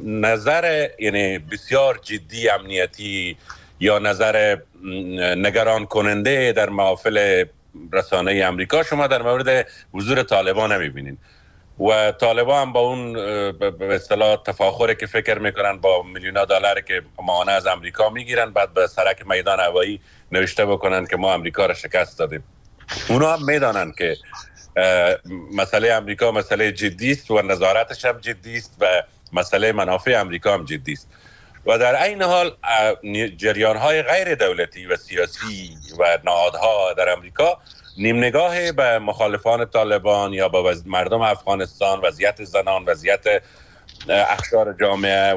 نظر یعنی بسیار جدی امنیتی یا نظر نگران کننده در محافل رسانه امریکا شما در مورد حضور طالبان نمیبینین و طالبان هم با اون به اصطلاح تفاخری که فکر میکنن با میلیون دلار که ماهانه از امریکا میگیرن بعد به سرک میدان هوایی نوشته بکنن که ما امریکا را شکست دادیم. اونا هم میدانن که مسئله امریکا مسئله جدی است و نظارتش هم جدی است و مسئله منافع امریکا هم جدی است و در عین حال جریان‌های غیر دولتی و سیاسی و نهادها در امریکا نیم نگاه به مخالفان طالبان یا به مردم افغانستان، وضعیت زنان، وضعیت اقشار جامعه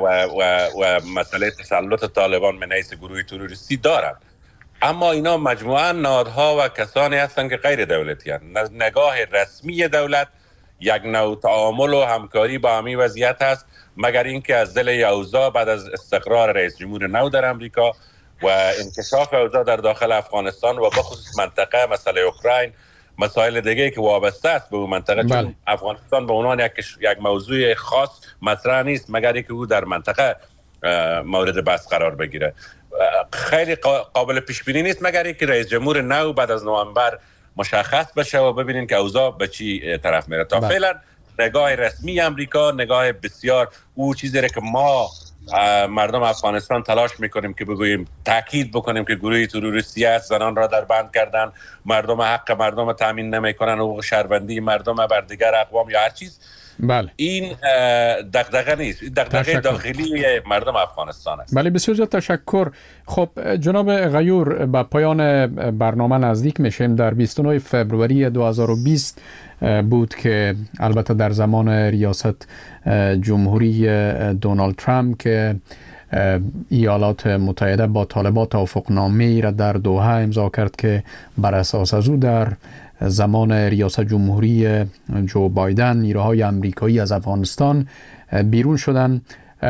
و مسئله تسلط طالبان من حیث گروه تروریستی دارند. اما اینا مجموعاً نهادها و کسانی هستند که غیر دولتی هستند. نگاه رسمی دولت یک نوع تعامل و همکاری با همین وضعیت هست، مگر اینکه از دل اوضاع بعد از استقرار رئیس جمهور نو در امریکا و انکشاف اوضاع در داخل افغانستان و بخصوص منطقه مسئله اوکراین، مسائل دیگه که وابسته است به اون منطقه، چون افغانستان به عنوان یک موضوع خاص مطرح نیست مگر اینکه او در منطقه مورد بحث قرار بگیره. خیلی قابل پیش بینی نیست مگر اینکه رئیس جمهور نو بعد از نوامبر مشخص بشه و ببینین که اوضاع به چی طرف میره. تا فعلا نگاه رسمی امریکا نگاه بسیار او چیزی که ما مردم افغانستان تلاش میکنیم که بگوییم تاکید بکنیم که گروه تروریستی است، زنان را در بند کردن، مردم حق مردم تامین نمیکنن، حقوق شهروندی مردم بر دیگر اقوام یا هر چیز. بله. این دغدغه نیست، این دغدغه داخلی مردم افغانستان است. بله، بسیار زیاد تشکر. خب جناب غیور، به پایان برنامه نزدیک میشیم. در 29 فوریه 2020 بود که البته در زمان ریاست جمهوری دونالد ترامپ که ایالات متحده با طالبان توافقنامه‌ای را در دوحه امضا کرد که بر اساس از او در زمان ریاست جمهوری جو بایدن نیروهای امریکایی از افغانستان بیرون شدن.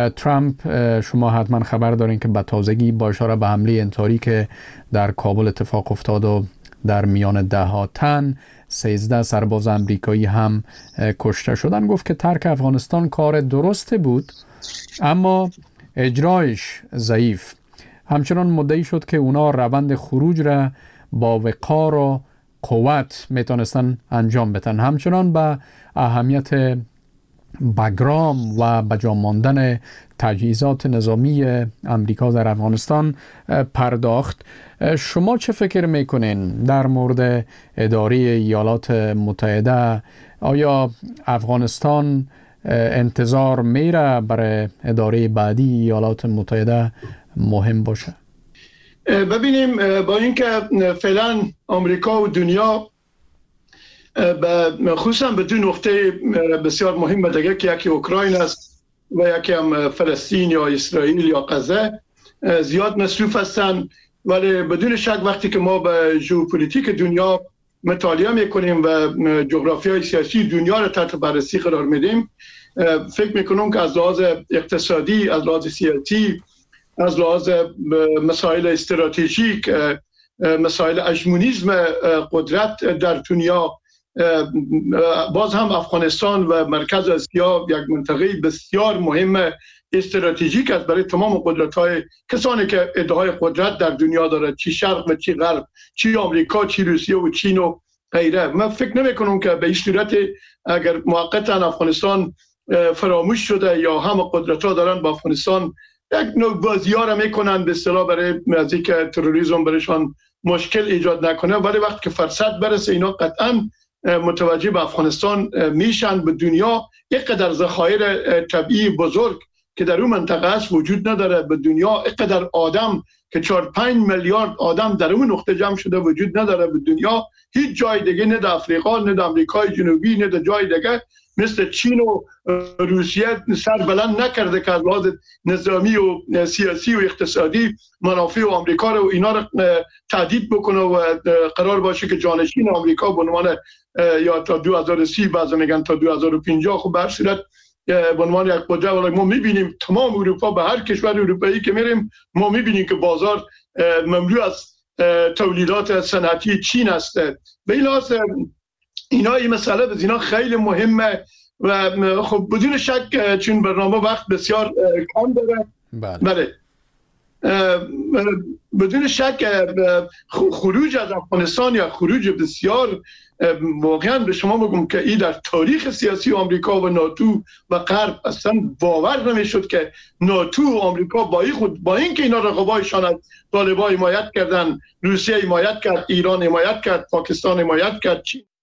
ترامپ، شما حتما خبر دارین که به تازگی با اشاره به حمله انتحاری که در کابل اتفاق افتاد و در میان 10 تن 13 سرباز امریکایی هم کشته شدن، گفت که ترک افغانستان کار درسته بود اما اجرایش ضعیف. همچنان مدعی شد که اونا روند خروج را با وقار و قوت میتونستن انجام بدن. همچنان به اهمیت بگرام و بجا ماندن تجهیزات نظامی امریکا در افغانستان پرداخت. شما چه فکر میکنین در مورد اداره ایالات متحده؟ آیا افغانستان انتظار میره برای اداره بعدی ایالات متحده مهم باشه؟ ببینیم، با اینکه فعلا آمریکا و دنیا خصوصا به دو نقطه بسیار مهم دیگه که یکی اوکراین است و یکی هم فلسطین یا اسرائیل یا غزه زیاد مصروف هستند، ولی بدون شک وقتی که ما به ژئوپلیتیک دنیا مطالعه میکنیم و جغرافیای سیاسی دنیا را تحت بررسی قرار میدیم، فکر میکنم که از لحاظ اقتصادی، از لحاظ سیاسی، از لحاظ مسائل استراتژیک، مسائل هژمونیسم قدرت در دنیا، باز هم افغانستان و مرکز آسیا یک منطقه بسیار مهم استراتژیک است برای تمام قدرت‌های کسانی که ادعای قدرت در دنیا دارد، چی شرق و چی غرب، چی آمریکا، چی روسیه و چین و غیره. من فکر نمی‌کنم که به این صورت اگر موقتا افغانستان فراموش شده یا همه قدرت‌ها دارن با افغانستان یک نوع بازی‌ها را میکنن به اصطلاح برای از اینکه تروریسم برایشان مشکل ایجاد نکنه، ولی وقتی که فرصت برسه اینا قطعاً متوجه به افغانستان میشن. به دنیا اینقدر ذخایر طبیعی بزرگ که در اون منطقه است وجود نداره. به دنیا اینقدر آدم که 4-5 میلیارد آدم در اون نقطه جمع شده وجود نداره. به دنیا هیچ جای دیگه، نه در افریقا، نه در آمریکای جنوبی، نه در جای دیگه مثل چین و روسیه سر بلند نکرده که از لحاظ نظامی و سیاسی و اقتصادی منافع و آمریکا رو اینا رو تهدید بکنه و قرار باشه که جانشین آمریکا به عنوان یا تا 2030 بعضی میگن تا 2050 خب به هر صورت به عنوان یک قدرت. ولی ما میبینیم تمام اروپا، به هر کشور اروپایی که میریم ما میبینیم که بازار مملو از تولیدات صنعتی چین است. به این لحاظ این مسئله به اینا خیلی مهمه و خب بدون شک چون برنامه وقت بسیار کم داره. بله بدون شک خروج از افغانستان یا خروج بسیار واقعا به شما بگم که این در تاریخ سیاسی آمریکا و ناتو و غرب اصلا باور نمیشد که ناتو و آمریکا با اینکه اینا رقبایشان از طالبان حمایت کردن، روسیه حمایت کرد، ایران حمایت کرد، پاکستان حمایت کرد، چین